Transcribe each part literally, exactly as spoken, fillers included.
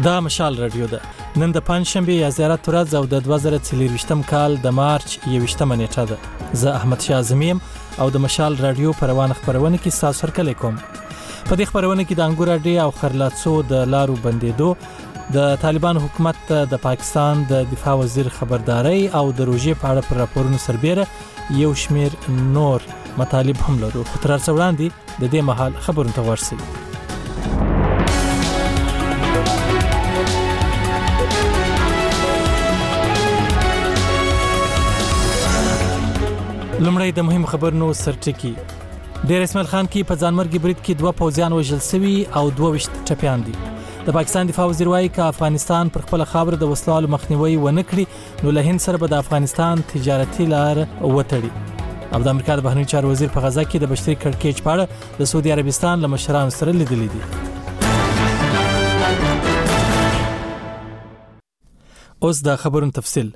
دا مشال رادیو ده. نن د پنځشنبه یا زیارت ورځ او د دوه زره څلرویشتم کال د مارچ یوویشتمه نیټه ده. زه احمد شاه زمیم او د مشال رادیو په روانه خبرونه کې تاسو سره کوم. په دې خبرونه کې د انګور اډې او خرلاڅو د لارو بندیدو، د طالبان حکومت د پاکستان د دفاع وزیر خبرداري او د روژې په اړه پر راپورونو سربېره یو شمیر نور مطالب هم لرو. خو تر څو وړاندې د دې مهال خبرونه ته ورسئ. لمړی د مهم خبرونو سرټکی. ډیر اسماعیل خان کې په ځانمرګي برید کې دوه پوځیان وژل شوي او دوه ویشت ټپیان دي. د پاکستان دفاع وزیر وايي چې افغانستان پر خپل خاور د وسلوالو مخنیوي ونه کړي نو له هند سره به د افغانستان تجارتي لار وتړي. او د امریکا د بهرنیو چارو وزیر په غزا کې د بشري کړکېچ په اړه د سعودي عربستان له مشرانو سره لیدلي دي. اوس د خبرونو تفصیل.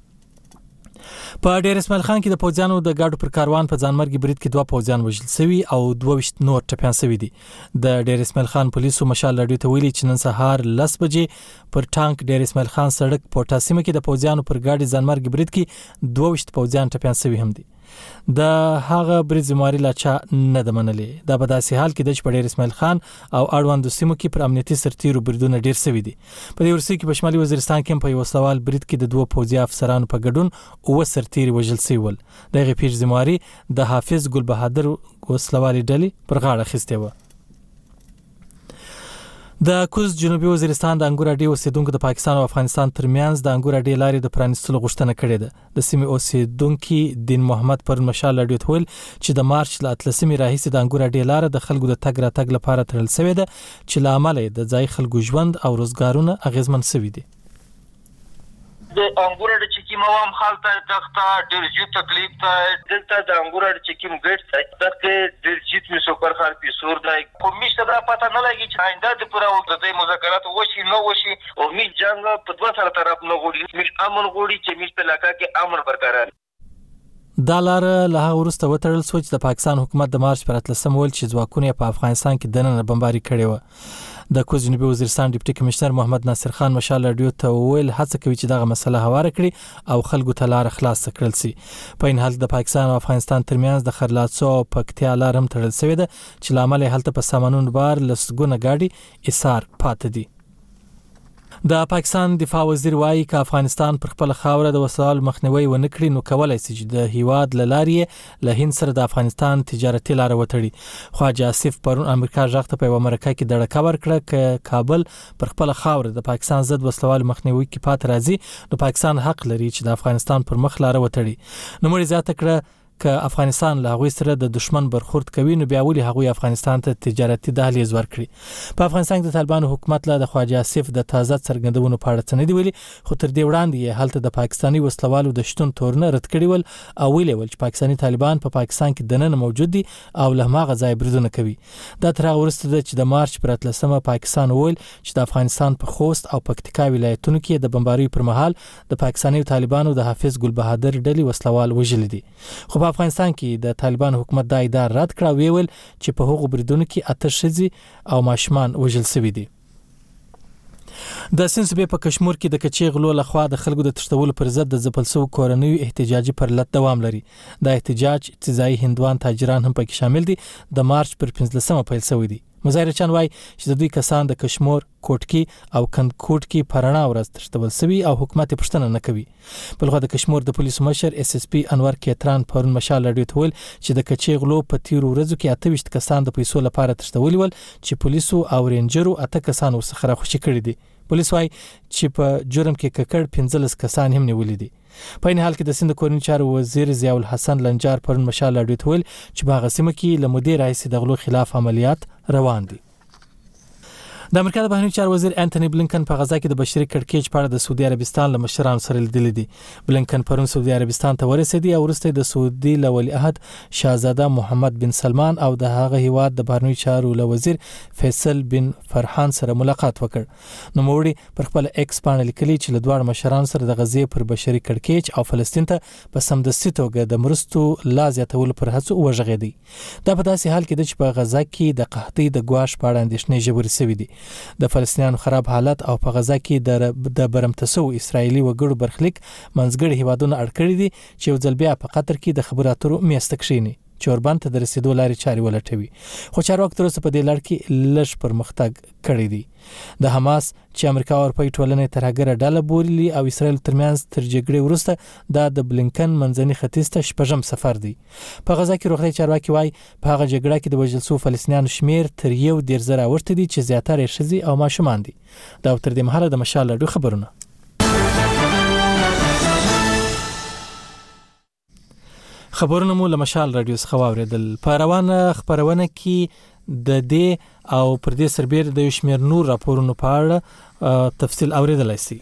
په ډیر اسماعیل خان کې د پوځیانو د گاډو پر کاروان په ځانمرګي برید کې دوه پوځیان وژل شوي او دوه ویشت نور ټپیان شوي دي. د ډیر اسماعیل خان پولیسو مشال رادیو ته ویلي چې نن سهار لس بجې پر ټانک ډیر اسماعیل خان سړک په تاسیمه کې د پوځیانو پر گاډي ځانمرګي برید کې دوه ویشت پوځیان ټپیان شوي هم دي. د هغه برید ذمہواری لا چا نه د منلې. دا په داسې حال کې د چې په ډیر اسماعیل خان او اړوندو سیمو کې پر امنیتي سرتیرو بریدونه ډیر شوي دي. په دې ورسې کې په شمالي وزیرستان کې په یو سوال برید کې د دوه پوځي افسرانو په ګډون او سرتیري وژل شوي ول. دغه پیښې ذمہواری د حافظ ګل بهادر وسلوالي ډلې پر غاړه اخیستې و. د کوز جنوبي وزیرستان د انګور اډې اوسیدونکو د پاکستان او افغانستان ترمنځ د انګور اډې لارې د پرانیستلو غوښتنه کړې ده. د سیمې اوسیدونکو دین محمد پر مشال اډې ته ویل چې د مارچ ل اتلسمې راهیسې د انګور اډې لار د خلکو د تګ راتګ لپاره تړل شوې ده چې له امله د ځای خلکو ژوند او روزګارونه اغیزمن شوي دي. د انګور اډې چې کوم عوام خلک دغه ډېر زیات تکلیف ته دلته د انګور اډې چې کوم ګټ ته دغه ډېر زیات می سوپر خال پیسور دی. خو میشته دا پته نه لګي چې آینده د پوره وخت د مذاکرات وشي نه وشي او می جنگ په دوه سره طرف نه غوړي. می امن غوړي چې می په علاقہ کې امن برقرار. دا لار له وروسته وتړل شو چې د پاکستان حکومت د مارچ پر اتلسم ول چې ځواکونه په افغانستان کې دننه بمباري کړې و. د کوز جنوبي وزیرستان ډیپټي کمشنر محمد ناصر خان مشال رادیو ته ویل هڅه کوي چې دغه مسله هواره کړي او خلکو ته لار خلاص کړل شي. په این حال د پاکستان او افغانستان ترمنځ د خرلاڅو او پکتیا لار هم تړل شوې ده چې لامل هلته په سامانونو بار لسګونه گاډي ایثار پاتې دي. د پاکستان دفاع وزیر وايي چې افغانستان پر خپل خاور د وسایل مخنیوي ونه کړي نو کولای شي چې د هیواد لارې له هند سره د افغانستان تجارتي لار وتړي. خواجه آصف پرون امریکا ځخته په امریکا کې د ډکور کړه چې کابل پر خپل خاور د پاکستان ضد وسایل مخنیوي کې پات راځي نو پاکستان حق لري چې د افغانستان پر مخ لار وتړي. نو مړي ذات کړه که افغانستان له هغوی سره د دشمن برخورد کوي نو بیا ولې هغوی افغانستان ته تجارتي دهلیز ورکړي. په افغانستان کې د طالبانو حکومت له د خواجه آصف د تازه څرګندونو په اړه څه نه دی ویلي، خو تر دې وړاندې هلته د پاکستاني وسلوالو د شتون تورونه رد کړي ول او ویلي ول چې پاکستاني طالبان په پا پاکستان کې دننه موجود دي او له هغه ځای بریدونه کوي. دا تر هغه وروسته ده چې د مارچ پر اتلسمه پاکستان ویل چې د افغانستان په خوست او پکتیکا ولایتونو کې د بمبارۍ پر مهال د پاکستاني طالبانو د حافظ ګل بهادر ډلې وسلوال وژل دي. خو په افغانستان کې د طالبان حکومت دا ادعا رد کړه ویل چې په هغو بریدونو کې اته ښځې او ماشومان وژل شوي دي. د سنسبې په کشمیر کې د کچې غلو لخوا د خلکو د تشتولو پر ضد د ځپل شوو کورنیو احتجاجي پرلت دوام لري. دا احتجاج ځای هندوان تاجران هم پکې شامل دي. د مارچ پر پنځلسمه پیل شوی دی. مظاهرچیان وایي چې د دوی کسان د کشمیر، کوټکی او کندکوټ کې پرانا ورځ تشتول شوي او حکومت پښتنه نه کوي. بلخو د کشمیر د پولیسو مشر اس اس پی انور کیتران پرون مشال رادیو ته ویل چې د کچې غلو په تیرو ورځو کې اته ویشت کسان د پیسو لپاره تشتول ول چې پولیسو او رینجرو اته کسان ورڅخه راخوشي کړي دي. پولیس وايي چې په جرم کې ککړ پنځلس کسان هم نیولي دي. په این حال کې د سند کورنی چارو وزیر ضیاء الحسن لنجار پرون مشال رادیو ته ویل چې په هغه سیمه کې له مودې راهیسې د غلو خلاف عملیات روان دي. د امریکا د بهرنیو چارو وزیر انټونی بلینکن په غزا کې د بشري کړکېچ په اړه د سعودي عربستان له مشرانو سره لیدلي دي. بلینکن پرون سعودي عربستان ته ورسېدی او وروسته د سعودي له ولیعهد شاهزاده محمد بن سلمان او د هغه هیواد د بهرنیو چارو له وزیر فیصل بن فرحان سره ملاقات وکړ. نو موړي پر خپل ایکس باندې لیکلي چې له دواړو مشرانو سره د غزې پر بشري کړکېچ او فلسطین ته په سمدستي توګه د مرستو لا زیاتولو پر هڅو وژغېدي. دا په داسې حال کې ده چې په غزا کې د قحطۍ د ګواښ په اړه اندېښنې ژورې شوې دي. د فلسطینیانو خراب حالت او په غزا کې د برمتسو اسرایلی وګړو برخلیک منځګړي هیوادونه اړ کړی دي چې یو ځل بیا په قطر کې د خبرو اترو میسته کښیني چې اوربند ته د رسیدو لارې چارې ولټوي. خو چارواکي تر اوسه په دې لړ کې لږ پرمختګ کړی دی. د حماس چې امریکا او اروپایي ټولنې ترهګره ډله بولي او اسرایل ترمنځ تر جګړې وروسته دا د بلینکن منځني ختیځ ته شپږم سفر دی. په غزا کې روغتي چارواکي وايي په هغه جګړه کې د وژل شوو فلسطینیانو شمیر تر یو ډیر زره ورته دي چې زیاتره ښځې او ماشومان دي. دا تر دې مهاله د مشال راډیو خبرونه. خبرونه مو له مشال راډیو څخه واوریدل. په روانه خبرونه کې د دې او پر دې سربېر د یو شمېر نور راپورونو په اړه تفصیل اوریدلای شئ.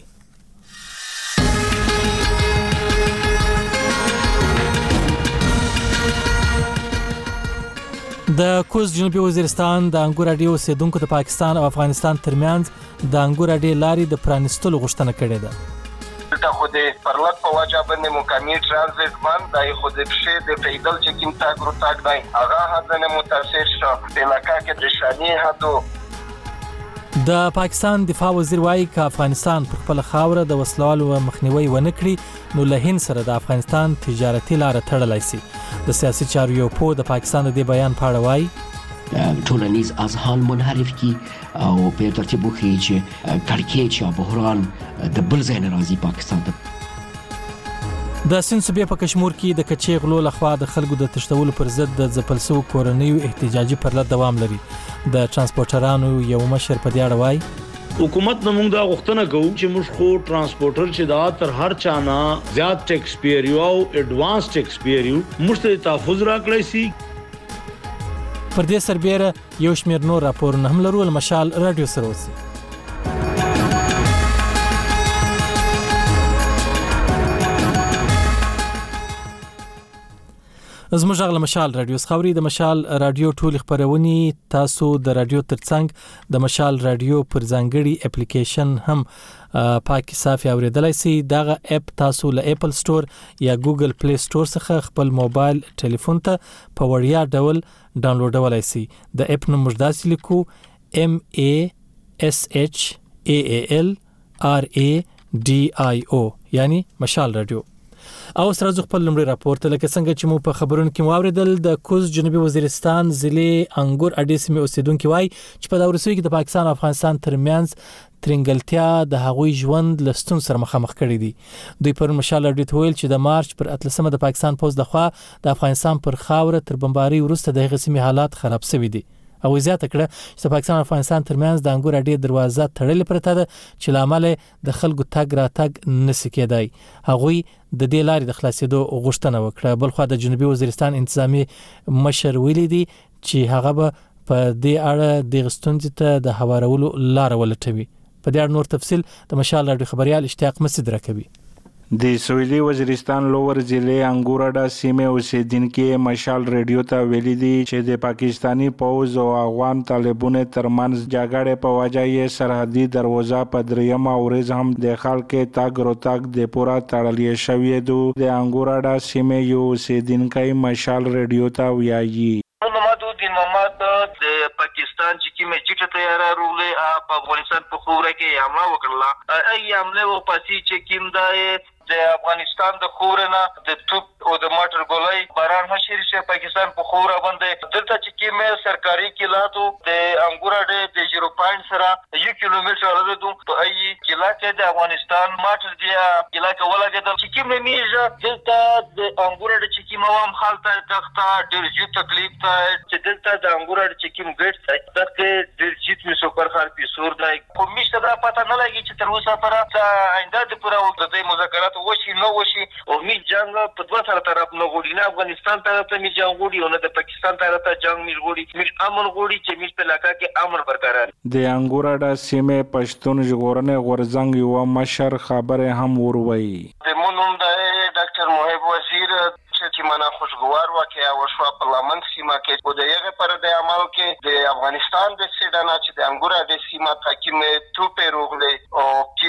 د کوز جنوبي وزیرستان د انګور اډې اوسیدونکو د پاکستان او افغانستان ترمنځ د انګور اډې لارې د پرانستلو غوښتنه کړې ده. تا خود پرلط په واجه باندې مقامی ترانزیت باندې دای خود بشه د پیدل چې کوم تاګ رو تاګ دای هغه حدنه متاثر شو په علاقہ کې د شانی حدو. د پاکستان دفاع وزیر وايي چې افغانستان په خپل خاوره د وسلوالو مخنیوي ونه کړي نو له هند سره د افغانستان تجارتي لار تړلای شي. د سیاسي چارو یو په د پاکستان د بیان په اړه وايي ټولنیز اذهان منحرف کی او په ترتیب وکړي چې کړکېچ یا بحران د بل ځای نه راځي پاکستان ته. د سند صوبې په کشمیر کې د کچې غلو لخوا د خلکو د تشتولو پر ضد د ځپلسو کورنیو احتجاجي پرلط دوام لري. د ترانسپورټرانو یو مشر په دې اړه وايي حکومت نه موږ دا غوښتنه کوو چې موږ خو ترانسپورټر چې دا تر هر چا نه زیات ټیکس پیریو او ایڈوانس ټیکس پیریو موږ ته تحفظ راکړی سي. پر دې سربېره یو شمېر نور راپورونه هم لرو. مشال راډیو سره اوسئ. زموږ غږ له مشال راډیو څخه اورئ. د مشال راډیو ټول خبرونه تاسو د راډیو ترڅنګ د مشال راډیو پر ځانګړي اپلیکیشن هم پاکي صافي اوریدلای شئ. دغه اپ تاسو له اپل سٹور یا ګوګل پلی سٹور څخه خپل موبایل ټلیفون ته په وړیا ډول ډاونلوډولای شئ. د اپ نوم مجداسي لیکو M A S H A A L R A D I O یعنی مشال راډیو. او سره ځو خپل لمړی راپور ته. لکه څنګه چې مو په خبرونو کې واوریدل د کوز جنوبي وزیرستان ضلع انګور اډې سیمې اوسیدونکو وايي چې په دا ورسوي کې د پاکستان او افغانستان ترمنځ ترنګلتیا د هغوی ژوند لستون سره مخامخ کړي دي. دوی پر مشال اډې ویل چې د مارچ پر اتلسمه د پاکستان پوز د خوا د افغانستان پر خاوره تر بمباري وروسته د هغې سیمې حالات خراب شوي دي. او زیاته کړه چې پاکستان او افغانستان ترمنځ د انګور اډې دروازه تړلې پرته ده چې لامل د خلکو تګ راتګ نشي کېدای. هغوی د دې لارې د خلاصېدو غوښتنه وکړه. بل خو د جنوبي وزیرستان انتظامی مشر ویلي دي چې هغه به په دې اړه د غستونځ ته د هوارولو لار ولټوي. په دې اړه نور تفصیل د مشال راډیو خبريال اشتیاق مسعود راکوي. د سویلي وزیرستان لوور ضلع انګورډا سیمه اوسیدونکو مشال ریډیو ته ویلي دي چې د پاکستانی پوز او افغان طالبانو ترمنځ جګړې په وجه یې سرحدي دروازه په درېیمه ورځ هم د خلکو تګ راتګ د پوره تړلې شوې ده. د انګورډا سیمه یو اوسیدونکو مشال ریډیو ته ویایي محمد محمد د پاکستان چې کومه چټه تیاره رولې په افغانستان په خوره کې حمله وکړه. ای حمله و پاسي چې کوم د د افغانستان د خورنه د توپ او د ماټر ګولای باران هشیر شه پاکستان په خوره باندې دلته چې کومه سرکاري کلاتو د انګور اډې د زیرو پوینټ سره یو کیلومتر لري په ای کلا کې د افغانستان ماټر دی کلا کې ولګیدل چې کومه میجه دلته د انګور اډې چې کومه هم حالت تخته ډیر زیات تکلیف ته چې دلته د انګور اډې چې کوم ګټ ته دغه ډیر زیات می سوپر خال پیسور دی. خو میشته دا پته نه لګي چې تر اوسه پر آینده د پوره د دې مذاکرات وشي نو وشي او می جنگ په دوه سره طرف نه غوړي نه افغانستان طرف ته می جنگ غوړي او نه د پاکستان طرف ته جنگ می غوړي می امن غوړي چې می په علاقہ کې امن برقرار. د انګورډا سیمه پښتون ژغورنې غورځنګ یو مشر خبره هم وروي. د مونږ د ډاکټر محب وزیر چې مانا خوشګوار واقعیا وشو په لمن سیمه کې او د یغه پر د عمل کې د افغانستان د سیډانا چې د انګورډا د سیمه تکیمه تو په روغله او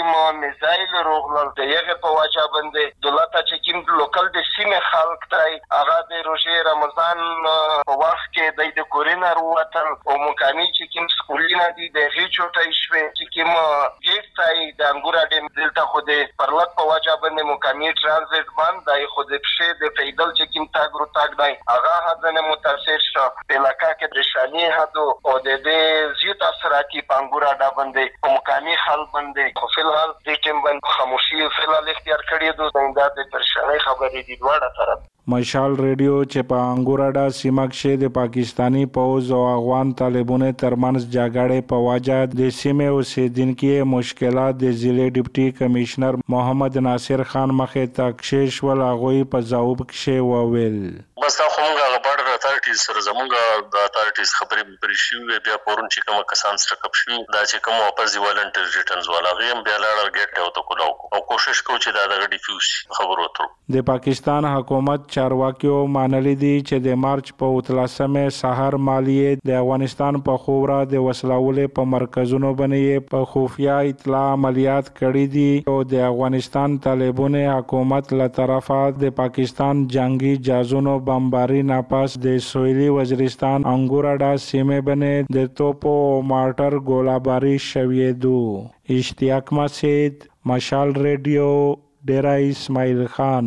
کوم میزایل روغلل د یغه په وجه باندې دولت چې کوم لوکل د سیمه خلک تای هغه د روزه رمضان په وخت کې د کورینا وروتل او مکانی چې کوم سکولینه دي د غیچوټای شوي چې کوم ګیټ تای د انګورا د دلته خو د پرلط په وجه باندې مکانی ترانزیت باندې خو د پښې د پیدل چې کوم تاګ رو تاګ دی هغه حدنه متاثر شو په علاقہ کې د شانی حدو او د دې زیات اثراتي په انګورا د باندې مکانی حل باندې خو فلحال د ټیم باندې خاموشي فلحال اختیار کړی دوه د پرشانه خبرې دي دواړه طرف مشال ریډیو چې په انګوراډا سیمه کې د پاکستانی پوز او افغان طالبانو ترمنځ جګړې په وجه د سیمه اوسیدونکو مشکلات د ضلع ډیپټي کمشنر محمد ناصر خان مخې ته کشش ول هغه په ځواب کې وویل بس دا کومه غبر اتارټیز سره زمونږ د اتارټیز خبرې پرې شوې بیا پورن چې کوم کسان سره کپ شو دا چې کوم واپس والنټر ریټرنز والا غیم بیا لاړ ګټ او تو کولاو او کوشش کوو چې دا د ډیفیوز خبرو تر د پاکستان حکومت چارواکیو مانلې دي چې د مارچ په اتلسمه سحر مالیه د افغانستان په خورا د وسلولې په مرکزونو باندې په خفیا اطلاع عملیات کړې دي او د افغانستان طالبانو حکومت له طرفه د پاکستان جنگي جهازونو بمباری ناپاس د سویلي وزیرستان انګوراډا سیمه باندې د توپو او مارټر ګولاباری شوې دو اشتیاق مسجد مشال ریډیو ډیرا اسماعیل خان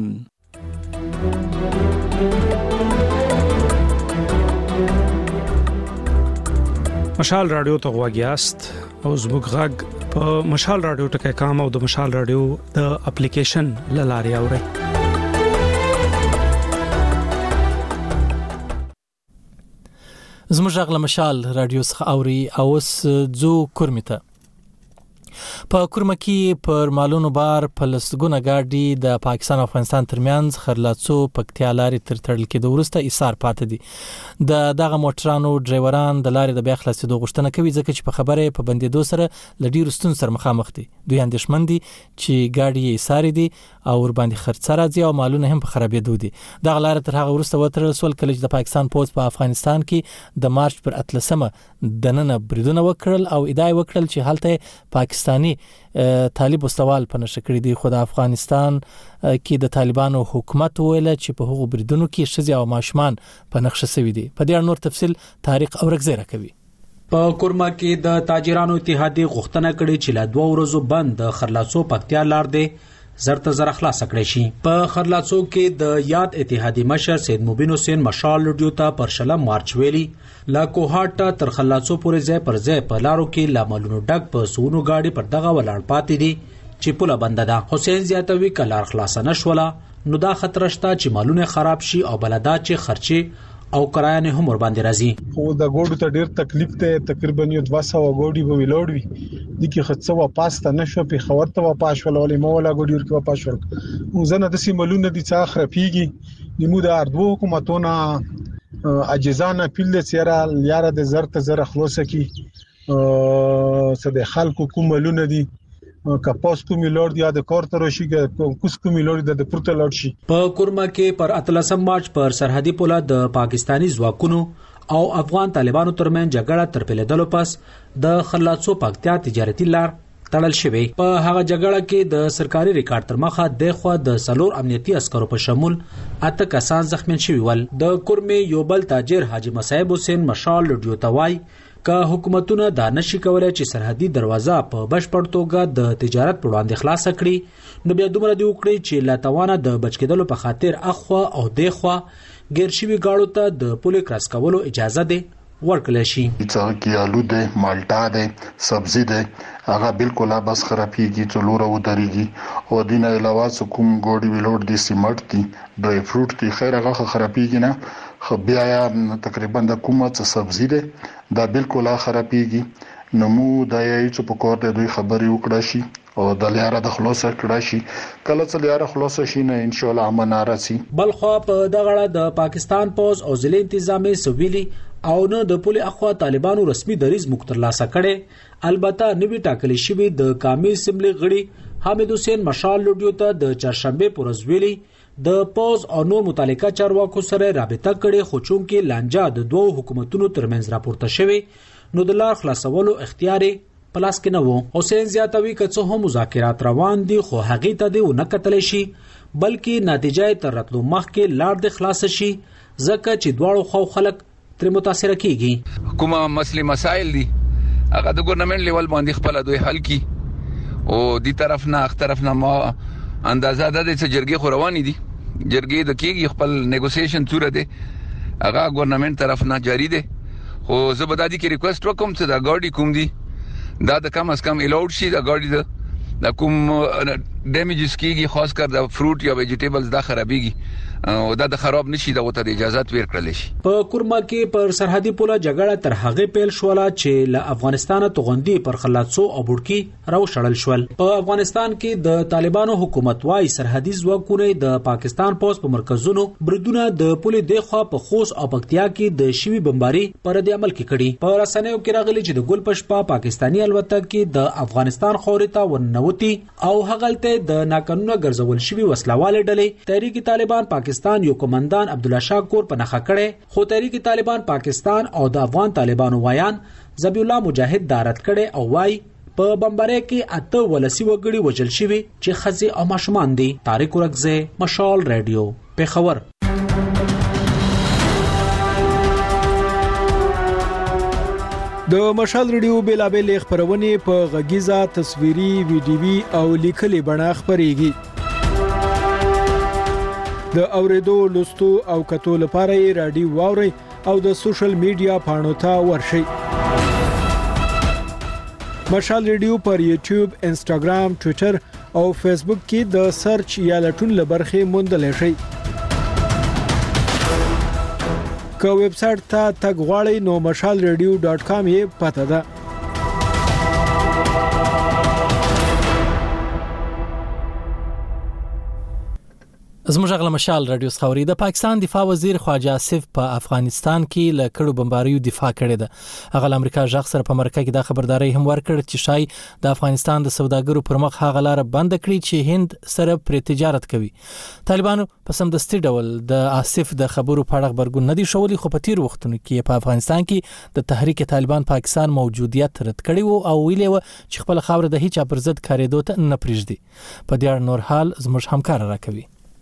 مشال رادیو ته غواګیاست او زموږ غږ په مشال رادیو ټکي کام او د مشال رادیو د اپلیکیشن لاري اوري زموږ غږ له مشال رادیو څخه اوري او اوس ځو کورمې ته په کورمه کې پر مالونو بار په لسګونه گاډي د پاکستان او افغانستان ترمنځ خرلاڅو پکتیا لارې تر تړل کې د ورسته ایثار پاتې دي د دغه موټرانو ډرایوران د لارې د بیا خلاصېدو غوښتنه کوي ځکه چې په خبره په بندیدو سره لډیر ستون سره مخامخ دي دوی اندېښمن دي چې گاډي یې ایثار دي او ور باندې خرڅ راځي او مالونه هم په خرابېدو دي دغه لارې تر هغه ورسته وترل سول کله چې د پاکستان پوز په افغانستان کې د مارچ پر اتلسمه د نن بریدونه وکړل او ادعا وکړل چې هلته پاکستاني طالب مستوال په نشه کړی دی خو د افغانستان کې د طالبانو حکومت ویل چې په هغو بریدونو کې شذ او ماشومان په نقشه سوي دي په دې نور تفصيل طارق اورګزی راکوي په کورما کې د تاجرانو اتحادیه غوښتنه کړې چې لا دوه ورځې بند د خرلاڅو پکتیا لار دی زرت زر خلاص کړی شي په خرلاڅو کې د یاد اتحادیه مشر سید مبین حسین مشال لډیو ته پر شلم مارچ ویلي لا کوهاټ تر خلاڅو پورې ځای پر ځای په لارو کې لاملونو ډک په سونو گاډي پر دغه ولاړ پاتې دي چې پوله بند ده حسین زیاتوي کلار خلاص نشوله نو دا خطر شته چې مالونه خراب شي او بلدا چې خرچي او کرایه هم ور باندې راځي خو د ګوډو ته ډیر تکلیف ته تقریبا یو دوه سوه ګوډي به ویلوړوي د کی خصه واپس ته نشو په خبر ته واپس ولولې مولا ګوډي ورکه واپس ورک وزنه د سیملونه د څا خرپیږي نیمو د اردو حکومتونه اجزانه پیل سیرا لیاره د زرت زر خلاص کی سده خلکو کوملونه دي کپاس کومي لور دی د کور تر شي کوس کومي لور د پورته لور شي په کورما کې پر اتلسم مارچ پر سرحدي پوله د پاکستانی ځواکونو او افغان طالبانو ترمن جګړه تر پیلېدلو پس د خلاصو پکتیا تجارتي لار تړل شوی په هغه جګړه کې د سرکاري ریکارډ تر مخه د خو د سلور امنیتي عسکرو په شمول اته کسان زخمی شوي ول د کورمې یو بل تاجر حاجی مصعب حسین مشال لډیو توای که حکومتونه دا نشي کولای چې سرحدي دروازه په بشپړ توګه د تجارت په وړاندې خلاص کړي نو بیا دومره دی وکړي چې لا توانه د بچکیدلو په خاطر اخوا او دیخوا ګرشوي گاړو ته د پولیس کراس کولو اجازه ده ورکړل شي چې کې آلو ده مالټا ده سبزی ده هغه بالکل بس خرابېږي څلور او درېږي او دینه علاوه کوم ګوډي ویلوډ دي سیمټ دي ډرای فروټ دي خیر هغه خرابېږي نه خو بیا تقریبا د کومه څه سبزی ده دا بالکل خرابېږي نو مو د یې چې په کور د دوی خبري وکړه شي او د لیاره د خلاصه کړه شي کله چې لیاره خلاصه شي نه ان شاء الله امن راسي بل خو په دغه د پاکستان پوز او ضلع انتظامی سویلي او نو د پولی اخوا طالبانو رسمي دریز مختلاسه کړي البته نوی ټاکلي شوی د قومي اسمبلی غړي حامد حسین مشال لډیو ته د چهارشنبه پورز ویلي د پوز او نور متعلقه چارواکو سره رابطه کړي خو چونکې لانجه د دوه حکومتونو ترمنځ راپورته شوی نو د لار خلاصولو اختیار پلاس کې نه وو. حسین زیاتوي که څه هم مذاکرات روان دي خو هغې ته دې ونه کتلی شي بلکې نتیجه یې تر راتلو مخکې لار دې خلاصه شي ځکه چې دواړو خواو خلک ترې متاثره کیږي. کومه مسلې مسایل دي هغه د ګورنمنت لیول باندې خپل دوی حل کی او دی طرف نه اخ طرف نه ما اندازه ده چې جرګې خو روانې دي جرګې د کېږي خپل نیګوسیشن تور دی هغه ګورنمنت طرف نه جاری دی خو زه به د دې کې ریکوست وکم چې دا ګاډي کوم دي دا د کم از کم الاود شي دا ګاډي د کوم ډیمیجز کېږي خاص کر د فروټ یا ویجیټیبلز دا خرابېږي او دا د خراب نشي دا وته د اجازه ورکړل شي. په کورما کې پر سرحدي پوله جګړه تر هغه پیل شوله چې له افغانستان توغندي پر خلاصو او بورکی راو شړل شول. په افغانستان کې د طالبانو حکومت وايي سرحدي ځواکونه د پاکستان پوس په مرکزونو بریدونه د پولې د خوا په خوست او پکتیا کې د شوی بمباري پر د عمل کې کړي. په رسنیو کې راغلي چې د ګل پشپا پاکستانی الوتکه کې د افغانستان خوريتا ونوتی او هغلته د ناقانونه ګرځول شوی وسلواله ډلې تحریک طالبان پاکستان یو کمانډان عبدالله شاکور په نخښه کړي خو تحریک طالبان پاکستان او د افغان طالبانو وایان ذبیح الله مجاهد دارت کړي او وای په بمبارۍ کې اته ولسی وګړي وژل شوی چې خزي او ماشومان دي. طارق ورکزه مشال رادیو پیښور. د مشال ریډیو بیلابل خبرونه په غږیزه تصویري ویډیوي او لیکلي بڼه خبريږي. د اوریدو لوستو او کتو لپاره رادیو واوري او د سوشل میډیا پاڼو ته ورشي. مشال ریډیو پر یوټیوب، انسټاګرام، ټوئیټر او فیسبوک کې د سرچ یا لټون لبرخه موندل شي. که ویب سټ ته تګ غواړئ نو مشال ریډیو ډاټ کام یې پته ده. زموږ غل مشال رادیو خوري د پاکستان دفاع وزیر خواجه آصف په افغانستان کې له کړو بمباریو دفاع کړې ده. هغه امریکا ځخ سره په مرکه کې د خبرداري هم ورکړ چې شای د افغانستان د سوداګرو پر مخ هغه لار بند کړي چې هند سره پر تجارت کوي. طالبانو په سمدستي ډول د آصف د خبرو په اړه خبرګون نه دي شولي خو په تیر وختونو کې په افغانستان کې د تحریک طالبان پاکستان موجودیت رد کړي او ویلي و چې خپل خاور د هیڅ پر ضد کاریدو ته نه پریږدي. په دې اړه نور حال زموږ همکار راکوي.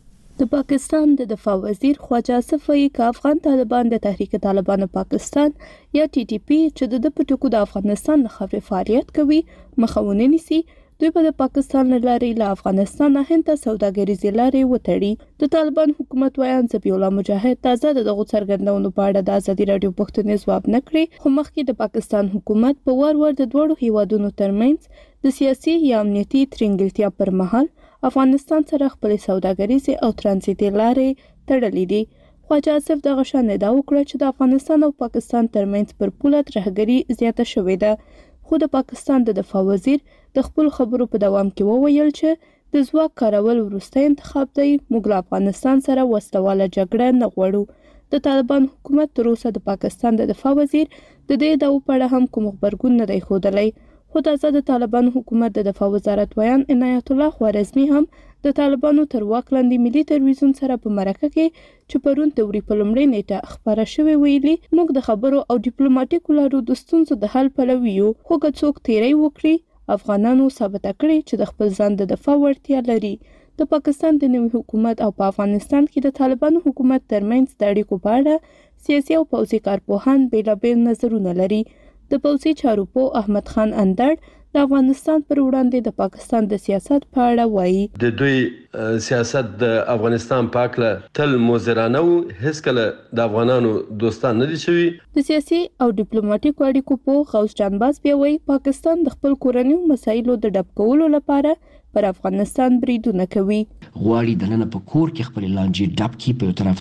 د پاکستان د دفاع وزیر خواجه آصف وايي چې افغان طالبان د تحریک طالبانو پاکستان یا ټي ټي پی چې د پټکو د افغانستان خبري فعالیت کوي مخاونه نيسي دوی په پاکستان لارې له افغانستان هند ته سوداګریزي لارې وتړي. د طالبان حکومت وایي ذبیح الله مجاهد تازه دغه څرګندونو په اړه د ازادي رادیو پښتنې ځواب نکړي خو مخکې د پاکستان حکومت په وار وار د دوړو هیوادونو ترمنځ د سیاسي یا امنیتي ترنګلتیا پر مهال افغانستان سره خپل سوداګریزي او ترانزیتي لارې تړلې دي. خواجه آصف د غشان ادعا وکړه چې د افغانستان او پاکستان ترمنځ پر پوله ترهګري زیاته شوې ده خو د پاکستان د دفاع وزیر د خپل خبرو په دوام کې وویل چې د ځواک کارول وروستی انتخاب دی. موږ له افغانستان سره وسلواله جګړه نه غواړو. د طالبان حکومت تر اوسه د پاکستان د دفاع وزیر د دې ادعا په اړه هم کوم خبرګون نه دی ښودلی. خو تازه د طالبان حکومت د دفاع وزارت ویان عنایت الله خوارزمي هم د طالبانو تر واک لاندې ملي تلویزیون سره په مرکه کې چې پرون د وری په لومړۍ نیټه خبره شوې ویلي موږ د خبرو او ډیپلوماټیکو لارو د ستونزو د حل پلوي یو خو که څوک تیری وکړي افغانانو ثابت کړي چې د خپل ځان د دفاع وړتیا لري. د پاکستان د نوي حکومت او په افغانستان کې د طالبانو حکومت ترمنځ د اړیکو په اړه سیاسي او پوځي کارپوهان بیلابیل نظرونه لري. د پوځي چارو په احمد خان اندړ د افغانستان پر وړاندې د پاکستان د سیاست په اړه وایي د دوی سیاست د افغانستان په اړه تل موزرانه او هیڅ کله د افغانانو دوستان نه دي شوی. د سیاسي او ډیپلوماټیکو اړیکو په غوث جانباز بیا وایي پاکستان د خپل کورنیو مسایلو د ډب کولو لپاره پر افغانستان بریدونه کوي. غواړي د نن په کور کې خپل لانجې ډب کی په طرف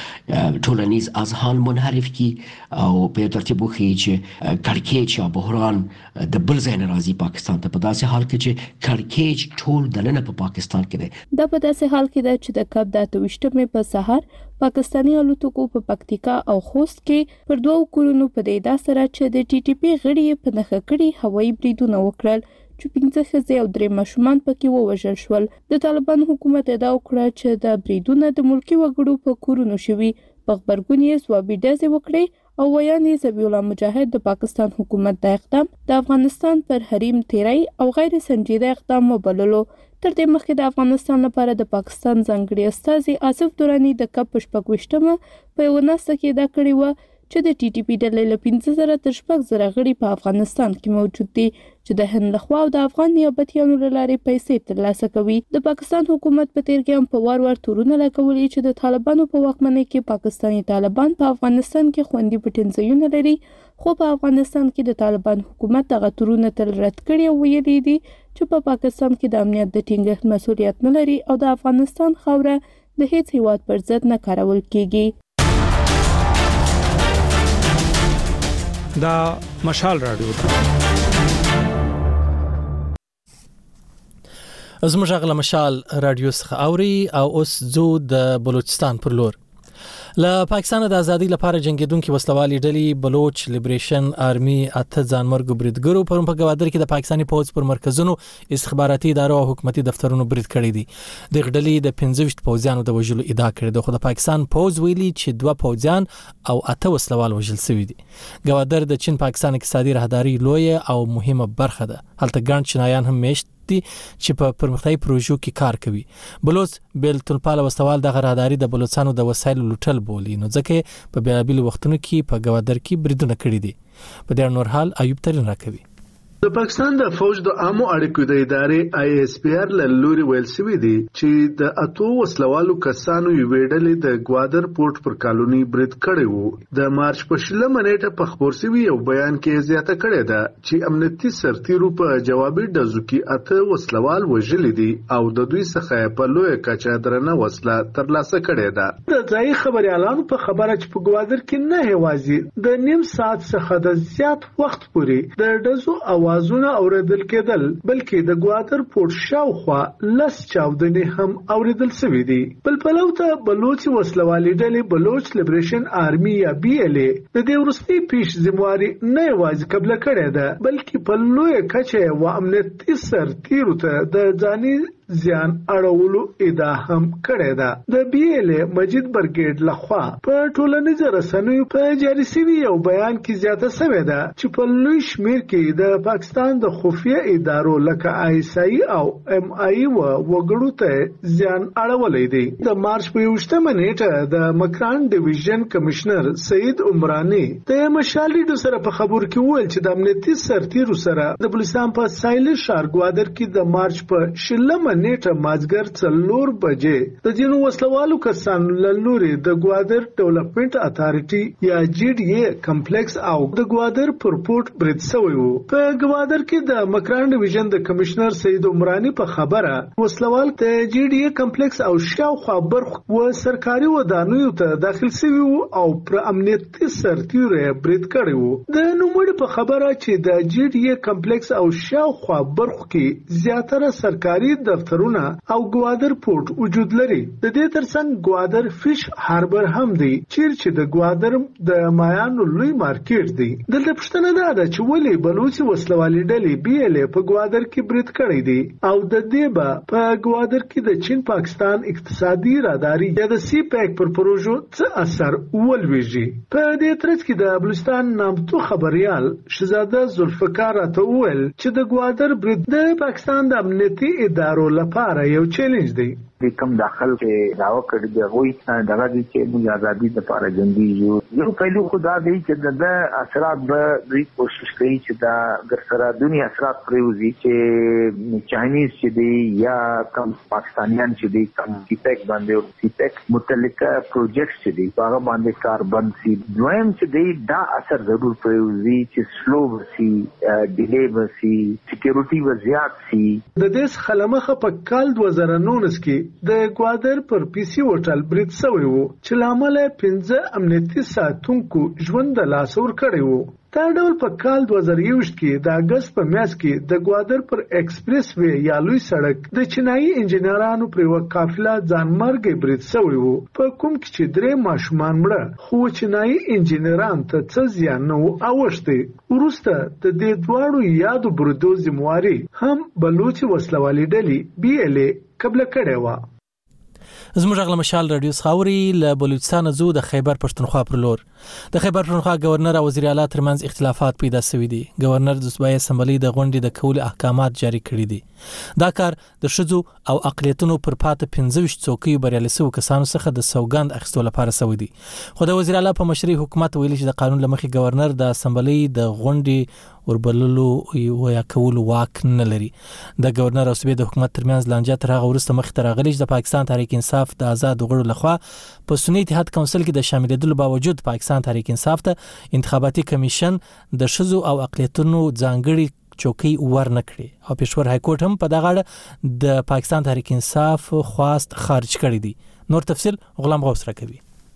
ته ټولنیز اذهان منحرف کی او په ترتیب وخی چې کړکېچ یا بحران د بل ځای راځي پاکستان ته په داسې حال کې چې کړکېچ ټول د نن په پاکستان کې دی. دا په داسې حال کې ده چې د کب د اته ویشتمې په سهار پاکستانی الوتکو په پکتیکا او خوست کې پر دوه کورونو په دې دا سره چې د ټي ټي پی غړي په نخښه کړي هوایي بریدونه وکړل چې پنځه ښځې او درې ماشومان پکې ووژل شول. د طالبان حکومت ادعا وکړه چې د بریدونه د ملکي وګړو په کورونو شوي. په خبرګون یې ځوابي ډزې وکړې او ویانې ذبیح الله مجاهد د پاکستان حکومت د اقدام د افغانستان پر حریم تیری او غیر سنجیده اقدام وبللو. تر دې مخکې د افغانستان لپاره د پاکستان ځانګړي استازي آصف درانی د کپ شپږویشتمه په یوه ناسته کې دا کړې وه چې د ټي ټي پی ډلې له پنځه زره تر شپږ زره غړي په افغانستان کې موجود دي چې د هند لخوا او د افغان نیابتیانو له لارې پیسې ترلاسه کوي. د پاکستان حکومت په تیر کې هم په وار وار تورونه لګولي چې د طالبانو په واکمنۍ کې پاکستاني طالبان په افغانستان کې خوندي پټنځایونه لري، خو په افغانستان کې د طالبان حکومت دغه تورونه تل رد کړي او ویلي دي چې په پاکستان کې د امنیت د ټینګښت مسؤلیت نه لري او د افغانستان خاوره د هیڅ هیواد پر ضد نه کارول کیږي. دا مشال رادیو زموږ غل مشال رادیو څخه اوري او اوس زو د بلوچستان پر لور. له پاکستان د ازادي لپاره جنگیدونکو وسلوالي ډلې بلوچ لیبریشن آرمي اته ځانمرګ بریدګرو پر په گوادر کې د پاکستاني پوځ پر مرکزونو استخباراتي ادارو او حکومتي دفترونو برید کړی دي. د غډلې د پنځه ویشت پوځیانو د وژلو ادعا کړې ده، خو د پاکستان پوځ ویلي چې دوه پوځیان او اته وسلوال وژل شوي دي. گوادر د چین پاکستان اقتصادي راهداري لوی او مهمه برخه ده. هلته ګڼ چینایان هم میشت دي چې په پرمختیايي پروژو کې کار کوي. بلوچ بیلتون وسوال د غراداري د بلوچستانو د وسایلو لوټل بولي، نو ځکه په بیلابیل وختونو کې په گوادر کې بریدونه کړي دي. په دې نور حال ایوب ترين راکوي. د پاکستان د فوج د عامو اړیکو د ادارې آی اس پی آر له لوري ویل شوی دی چې د اتو وسلوالو کسانو یو ویډلې د گوادر پورت پر کالونی برید کړی وو. د مارچ په شلمه نیټه په خبر شوی یو بیان کې زیاته کړې ده چې امنیتي سرتیرو په جوابي ډزو کې اته وسلوال وژلي دي او د دوی څخه په لوی کچه درنه وسله ترلاسه کړې ده. د ځای خبريالانو په خبره چې په گوادر کې نه هوازي د نیم ساعت څخه د زیات وخت پورې د ډزو او اوازونه اوریدل کېدل، بلکې د گوادر پورت شاوخوا لس چاودنې هم اوریدل شوې دي. بل پلو ته بلوچ وسلوالي ډلې بلوچ لیبریشن آرمي یا بی ال ای د دې وروستي پیش ذمہواری نه یوازې قبل کړې ده، بلکې په لوی کچه و امنیتي سرتیرو ته د ځاني زیان اړولو ادعا هم کړې ده. د بی ال ای مجید برګیډ لخوا په ټولنیزو رسنیو په جاری شوي یو بیان کې زیاته شوې ده چې په لوی شمیر کې د پاکستان د خفیه ادارو لکه آی اس آی او ام آی و وګړو ته زیان اړولې دي. د مارچ په یوشتمه نیټه د مکران ډیویژن کمشنر سید عمرانی د مشال ریډیو سره په خبر کې وویل چې د امنیتي سرتیرو سره د بلوچستان په سایل ښار گوادر کې د مارچ په شلمه نیټه مازګر څلور بجې د جنو وسلوالو کسانو له لوري د گوادر ډیولپمنٹ اتھارټي یا جی ډی ای کمپلیکس او د گوادر پر پورت برید شوی وو. په گوادر کې د مکران ډیویژن د کمشنر سید عمرانی په خبره وسلوال ته جی ډی ای کمپلیکس او شاوخوا برخ و سرکاري ودانیو ته داخل شوی وو او پر امنیتي سرتیرو برید کړی وو. د نوموړي په خبره چې د جی ډی ای کمپلیکس او شاوخوا برخ کې زیاتره سرکاري دفتر او گوادر پورت وجود لري. د دې ترڅنګ گوادر فش هاربر هم دی چې د گوادر د مایانو لوی مارکیټ دی. دلته پښتنه ده چې ولې بلوچ وسلوالي ډلې بی ال ای په گوادر کې برید کړی دی او د دې به په گوادر کې د چین پاکستان اقتصادي راداري یا د سی پیک پر پروژو څه اثر ولويږي. په دې ترڅ کې د بلوچستان نامتو خبريال شهزاده ذوالفقار ته وویل چې د گوادر برید د پاکستان د امنیتي ادارو لپاره یو چیلنج دی. کم داخل کې راو کړی دی وای دغه دي چې موږ ازادي لپاره جنگي یو یو پهلو خدا دی چې د اثرات به دوی کوشش کوي چې دا ګرسره دنیا اثرات پروزي چې چاینیز چې دی یا کم پاکستانیان چې دی کم سیپیک باندې او سیپیک متعلقه پروجیکټ چې دی هغه باندې کار بند سي دویم چې دی دا اثر ضرور پروزي چې سلو ورسي ډیلی ورسي سکیورټي وزيات سي. د دې خلمخه په کال دوه زره نولس کې د گوادر پر پی سی هوټل برید شوی وو چې لامل پنځه امنیتي ساتونکو ژوند د لاس ور کړی وو. دا ډول په کال دوه زره یوویشت کې د اگست په میاشت کې د گوادر پر ایکسپریس وی یا لوی سړک د چینایي انجنیرانو پر یو قافله ځانمرګي برید شوی وو په کوم کې چې درې ماشومان مړه خو چینایي انجنیران ته څه زیان نه وو اوښتي. وروسته د دې دواړو یادو بریدو ذمہواری هم بلوچ وسلوالي ډلې بی ال ای قبل کړی و. زموږ غل مشال رادیو خاوري له بلوچستان زو د خیبر پښتونخوا پر لور د خیبر پښتونخوا گورنر او وزیر اعلی ترمنځ اختلافات پیدا شوي دي. گورنر د صوبایي اسمبلی د غونډې د کول احکامات جاری کړي دي. دا کار د شذو او اقلیتونو پر پاتې پنځه ویشت څوکۍ بریالسو کسانو څخه د سوګند اخیستلو لپاره شوی دي. خو د وزیر اعلی په مشرۍ حکومت ویلي چې د قانون لمخې گورنر د اسمبلی د غونډې وربللو یا کول واک نه لري. د گورنر او صوبې د حکومت ترمنځ لانجه تر هغه وروسته مخ ته راغلی چې د پاکستان تحریک انصاف د آزاد غړو لخوا په سنی اتحاد کونسل کې د شاملېدلو باوجود پاکستان تحریک انصاف ته انتخاباتي کمیشن د شذو او اقلیتونو ځانګړي چوکۍ ورنکړي او پېښور های کورټ هم په دغه اړه د پاکستان تحریک انصاف خواست خارج کړی دی. نور تفصیل غلام غوث راکوي.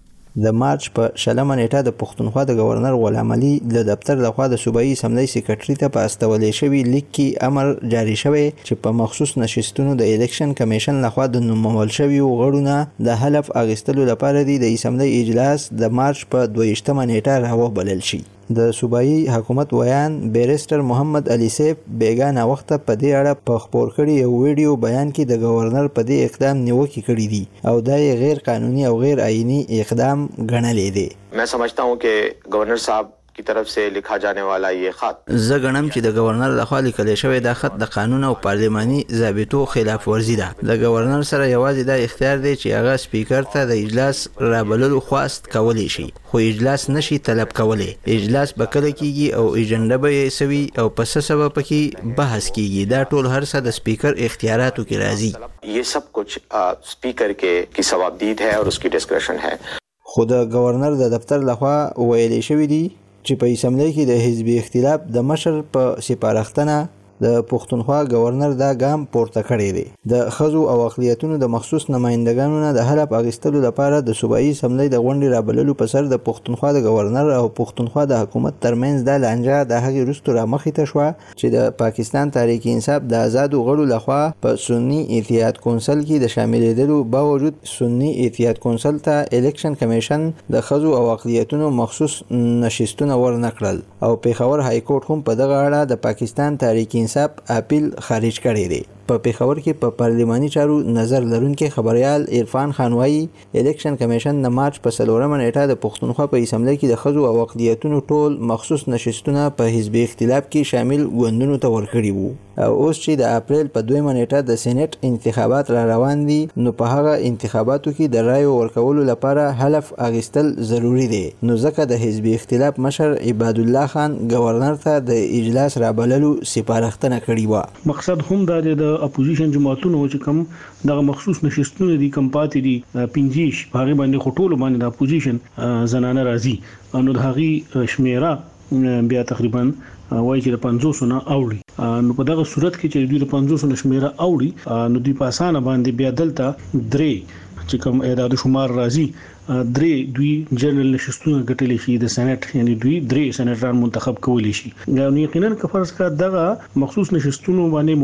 د مارچ په شلمه نیټه د پښتونخوا د گورنر غلام علي د دفتر لخوا د صوبایي اسمبلی سیکریټري ته په استولې شوی لیک کې امر جاری شوی چې په مخصوص نشستونو د الیکشن کمیشن لخوا د نومول شوی غړو نه د حلف اخیستلو لپاره د اسمبلی اجلاس د مارچ په دویشتمه نیټه راوبلل شي. د صوبایي حکومت ویان بیرستر محمد علي سیف بیگانه وخت په دې اړه په خبر کړي یو ویډیو بیان کې د گورنر په دې اقدام نیوکه کړې دي او دا غیر قانوني او غیر آئینی اقدام ګڼلې دي. मैं समझता हूं कि गवर्नर साहब की तरफ से लिखा जाने वाला ये खत زه غنم چې د گورنر لخوا لیکل شوی دا خط د قانون او پارلماني ضابطو خلاف ورزي ده. د گورنر سره یوازې دا اختیار دی چې هغه سپیکر ته د اجلاس رابللو خواست کولی شي خو اجلاس نشي طلب کولی. اجلاس بکله کیږي او ایجنډا به یې سوي او پس سبب پکې بحث کیږي. دا ټول هر څه د سپیکر اختیاراتو کې راځي. ये सब कुछ स्पीकर के की सवाबदीद है और उसकी डिस्क्रिप्शन है. خو د گورنر د دفتر لخوا ویلي شوی دی چې په اسمبلی کې د حزبي اختلاف د مشر په سپارښتنه د پښتونخوا گورنر دا ګام پورته کړی دی. د خزو او اقلیتونو د مخصوص نمائندګانو نه د حلف اخیستلو لپاره د صوبایي اسمبلی د غونډې رابللو په سر د پښتونخوا د گورنر او پښتونخوا د حکومت ترمنځ د لانجه د هغې وروسته رامخې ته شوه چې د پاکستان تحریک انصاف د آزادو غړو لخوا په سنی اتحاد کونسل کې د شاملېدلو باوجود سنی اتحاد کونسل ته الیکشن کمیشن د خزو او اقلیتونو مخصوص نشستونه ورنکړل او پېښور های کورټ هم په دغه اړه د پاکستان تحریک انصاف اپیل خارج کړی دی. په پېښور کې په پارلماني چارو نظر لرونکي خبريال عرفان خان وايي الیکشن کمیشن د مارچ په څلورمه نیټه د پښتونخوا په اسمبلی کې د خزو او اقلیتونو ټول مخصوص نشستونه په حزبي اختلاف کې شامل ګوندونو ته ورکړي وو او اوس چې د اپریل په دویمه نیټه د سېنات انتخابات را روان دي نو په هغه انتخاباتو کې د رایو ورکولو لپاره حلف اخیستل ضروری دی. نو ځکه د حزبي اختلاف مشر عباد الله خان گورنر ته د اجلاس رابللو سپارښتنه کړې و. مقصد هم دا د اپوزیشن جماعتونو چې کوم دغه مخصوص نشستونه دي کم پاتې دي پنځیش په هغه باندې خټول باندې د اپوزیشن زنانه راځي نو د هغه شمیره بیا تقریبا وایي چې د پنځوس نه اوړي نو په دغه صورت کې چې دوی د پنځوس نه شمیره اوړي نو دوی په اسانه باندې بیا دلته درې چې کوم اعداد شمار راځي درې دوی جنرال نشستونه ګټلې شي د سېنات یعنی دوی درې سېناتران منتخب کولی شي. یعنی یقینا که فرض کړه دغه مخصوص نشستونه باندې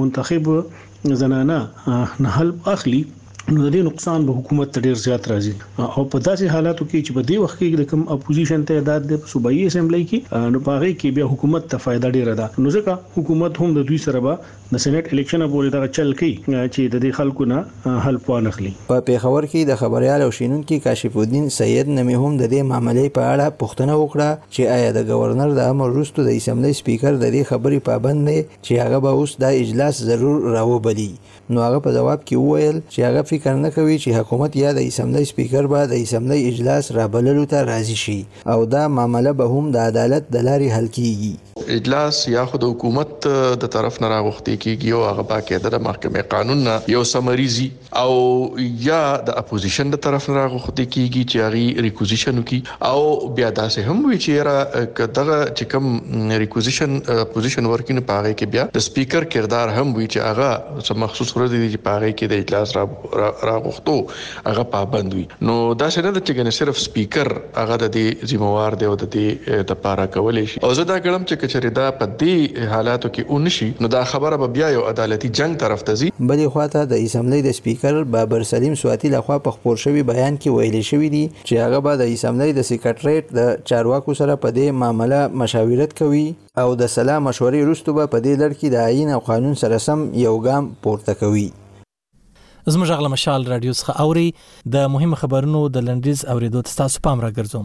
منتخب زنانه نه حل اخلي نو د دې نقصان به حکومت ته ډیر زیات راځي او په داسې حالاتو کې چې په دې وخت کې د کوم اپوزیشن تعداد د صوبایي اسمبلی کې نو پاره کې بیا حکومت ته فائدہ ډیر ده. نو ځکه حکومت هم د دوی سره به د سېنات الیکشن پورې دا چل کوي چې د دې خلکو نه حل پوان اخلي. په پېښور کې د خبريال او شینونکو کاشف الدین سید نمی هم د دې معاملې په اړه پوښتنه وکړه چې آیا د گورنر د امر وروسته د اسمبلی سپیکر د دې خبرې پابند دی چې هغه به اوس د اجلاس ضرور راوبلي. نو هغه په جواب کې وویل چې هغه فکر نه کوي چې حکومت یا د اسمبلی سپیکر به د اسمبلی اجلاس رابللو ته راضي شي او دا معامله به هم د عدالت د لارې حل کیږي. اجلاس یا خود حکومت د طرف نه راغوښتي کیږي او هغه باقاعده د محکمې قانون نه یو سمریزي او یا د اپوزیشن د طرف نه راغوښتي کیږي چې هغه ریکوزیشن وکي او بیا داسې هم وی چې را دغه چې کوم ریکوزیشن اپوزیشن ورکینه پاره کې بیا د سپیکر کردار هم وی چې هغه سم مخصوص ورته دي چې پاره کې د اجلاس را راغوښتو هغه پابند وي. نو دا څنګه د چې صرف سپیکر هغه د دې ذمہوار دی او د دې د پاره کولای شي او زه دا ګڼم چې چې دا په دې حالاتو کې اونشي نو دا خبره به بیا یو عدالتي جنگ طرف ته ځي. بلې خواته د اسمبلی د سپیکر بابر سلیم سواتی لخوا په خبر شوی بیان کې ویلي شوی دی چې هغه به د اسمبلی د سیکریټریټ د چارواکو سره په دې معاملې مشاورت کوي او د سلا مشورې وروسته به په دې لړ کې د آئین او قانون سره سم یو ګام پورته کوي. زموږ غږ له مشال رادیو څخه اوري د مهم خبرونو د لنډیز اوریدو تاسو پام راګرځوم.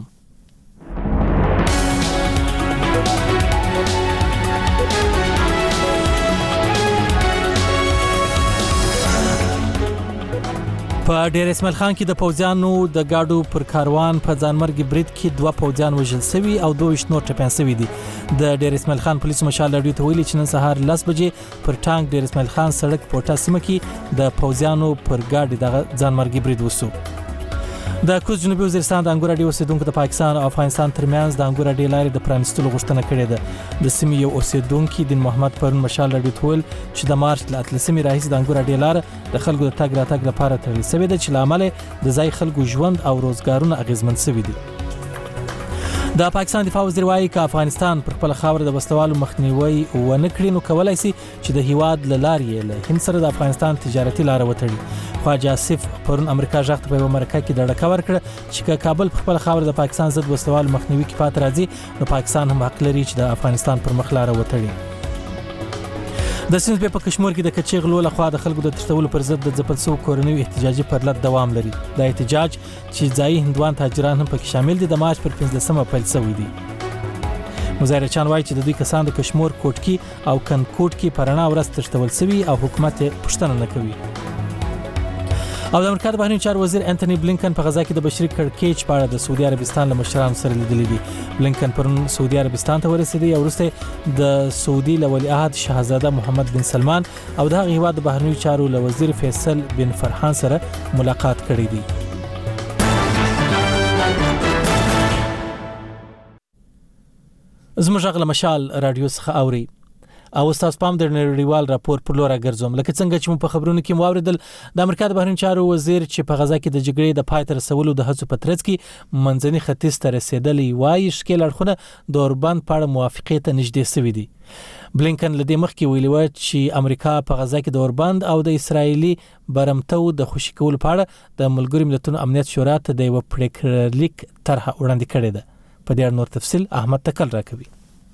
په ډیر اسماعیل خان کې د پوځیانو د گاډو پر کاروان په ځانمرګي برید کې دوه پوځیان وژل شوي او دوه نور ټپيان شوي دي. د ډیر اسماعیل خان پولیسو مشال رادیو ته ویلي چې نن سهار لس بجې پر ټانک ډیر اسماعیل خان سړک پورټا سیمه کې د پوځیانو پر گاډي د ځانمرګي برید وشو. د کوز جنوبي وزیرستان د انګور اډې اوسیدونکو د پاکستان او افغانستان ترمنځ د انګور اډې لارې د پرانستلو غوښتنه کړې ده. د سیمې یو اوسیدونکو دین محمد پرون مشال رادیو ته ویل چې د مارچ ل اتلسمې راهیسې د انګور اډې لار د خلکو د تګ راتګ لپاره تړل شوې ده چې لامل د ځای خلکو ژوند او روزګارونه اغیزمن شوي دي. د پاکستان دفاع وزیر وايي چې افغانستان پر خپل خاور د وسلوالو مخنیوي ونه کړي نو کولای شي چې د هیواد له لارې له هند سره د افغانستان تجارتي لار وتړي. خواجه آصف پرون امریکا ژغ ته په امریکا کې د ډکا ورکړه چې کابل پر خپل خاور د پاکستان ضد وسلوالو مخنیوي کې پات راځي نو پاکستان هم حق لري چې د افغانستان پر مخ لار وتړي. د سیمز په کشمیر کې د کچې غلو لخوا د خلکو د تښتولو پر ضد د ځپل شوو کورنیو احتجاجي پرلط دوام لري. دا احتجاج چې ځایي هندوان تاجران هم پکې شامل دي د مارچ پر پنځلسمه پیل شوی دی. مظاهرچیان وایي چې د دوی کسان د کشمیر کوټکی او کنکوټ کې پرانا ورځ تښتول شوي او حکومت پښتنه نه کوي. او د امریکا د بهرنیو چارو وزیر انټونی بلینکن په غزا کې د بشري کړکېچ په اړه د سعودي عربستان له مشرانو سره لیدلي دي. بلینکن پرون سعودي عربستان ته ورسېدی او وروسته د سعودي له ولیعهد شاهزاده محمد بن سلمان او د هغه هیواد د بهرنیو چارو له وزیر فیصل بن فرحان سره ملاقات کړی دی. زموږ غږ له مشال رادیو څخه اوري او تاسو پام د نړیوال راپور پر لور راګرځوم. لکه څنګه چې مو په خبرونو کې واوریدل د امریکا د بهرنیو چارو وزیر چې په غزا کې د جګړې د پای ته رسولو د هڅو په ترڅ کې منځني ختیځ ته رسیدلی وایي شکل اړخونه د اوربند په اړه موافقې ته نږدې شوي دي. بلینکن لدې مخکې ویلي و چې امریکا په غزا کې د اوربند او د اسرایلی برمتو د خوشی کولو په اړه د ملګرو ملتونو امنیت شورا ته د یو پریکړلیک طرح وړاندې کړې ده. په دې اړه نور تفصیل احمد تکل راکوي.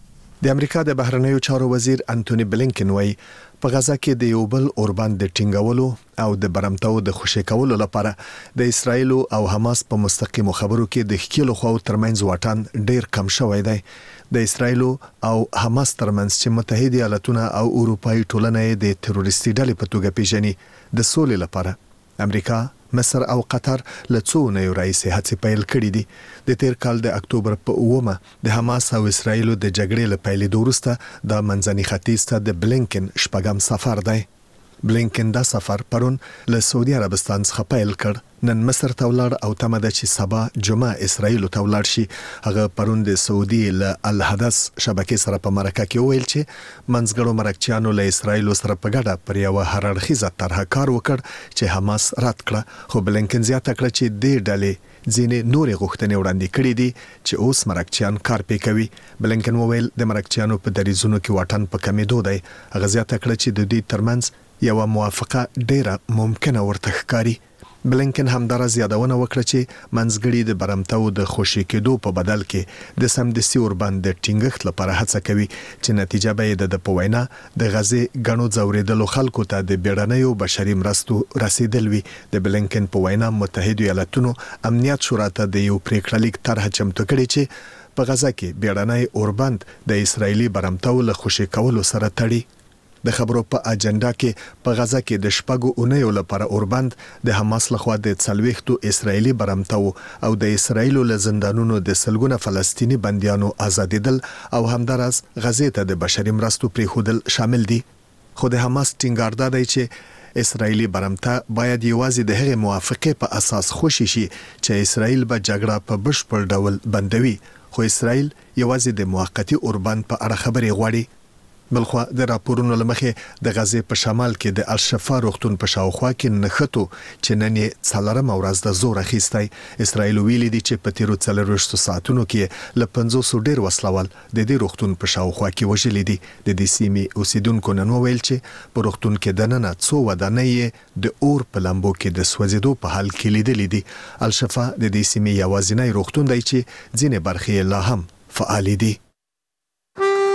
د امریکا د بهرنیو چارو وزیر انټونی بلینکن وايي په غزا کې د یو بل اوربند د ټینګولو او د برمتو د خوشی کولو لپاره د اسرایل او حماس په مستقیمو خبرو کې د ښکیلو خواو ترمنځ واټن ډیر کم شوی دی. د اسرایل او حماس ترمنځ چې متحده ایالاتونه او اروپאי ټولنه د تروریستي ډلې په توګه پیژني د سولې لپاره امریکا، مصر او قطر له څو نه راځي هڅې پیل کړې دي. د تیر کال د اکتوبر په اومه د حماس او اسرایل د جګړې له پیلېدو وروسته د منځني ختیځ ته د بلینکن شپږم سفر دی. بلینکن دا سفر پرون له سعودي عربستان څخه پیل کړ. نن مصر ته ولاړ او تمه ده چې سبا جمعه اسرایل ته ولاړ شي. هغه پرون د سعودي له الحدث شبکې سره په مرکه کې ویل چې منځګړو مرکچیانو له اسرایل سره په ګډه پر یو هررخیزه طرح کار وکړ چې حماس رد کړه. خو بلینکن زیاته کړه چې د ډلې ځینې نورې غوښتنې وړاندې کړې دي چې اوس مرکچیان کار پې کوي. بلینکن وویل د مرکچیانو په دریځونو کې واټن په کمېدو دی. هغه زیاته کړه چې د دوی ترمنځ یو موافقه ډیره ممکنه ورته ښکاري. بلینکن همدارس یادونه وکړه چې منځګړي د برمتو د خوشی کېدو په بدل کې د سمدستي اوربند د ټینګښت لپاره هڅه کوي چې نتیجه به د په وینا د غزې غنو ځوریدلو خلکو ته د بیړنیو بشري مرستو رسیدل وي. د بلینکن په وینا متحده ایالاتونو امنیت شورا ته د یو پریکړلیک طرح چمتو کړي چې په غزا کې بیړنی اوربند د اسرایلی برمتو له خوشی کولو سره تړي. د خبرو په اجنډا کې په غزا کې د شپږو اونیو لپاره اوربند د حماس لخوا د څلويختو اسرایلی برمتو او د اسرایل له زندانونو د سلګونه فلسطینی بنديانو آزادیدل او همدارس غزې ته د بشري مرستو پریښودل شامل دي. خو د حماس ټینګار دی چې اسرایلی برمته باید یوازې د هغې موافقه په اساس خوشی شي چې اسرایل به جګړه په بشپړ ډول بندوي. خو اسرایل یوازې د موقتی اوربند په اړه خبرې غواړي. بلخوا د راپورونو لمخې د غزې په شمال کې د الشفا روغتون په شاوخوا کې نښتو چې نن یې څلورم ورځ د زور اخیستی. اسرایل ویلي دي چې په تیرو څلورویشتو ساعتونو کې له پنځوسو ډیر وسلوال د دې روغتون په شاوخوا کې وژلي دي. د دې سیمې اوسیدونکو نن وویل چې په روغتون کې دننه څو ودانۍ د اور په لمبو کې د سوځېدو په حال کې لیدلې دي. الشفا د دې سیمې یوازینی روغتون دی چې ځینې برخې لا هم فعال دي.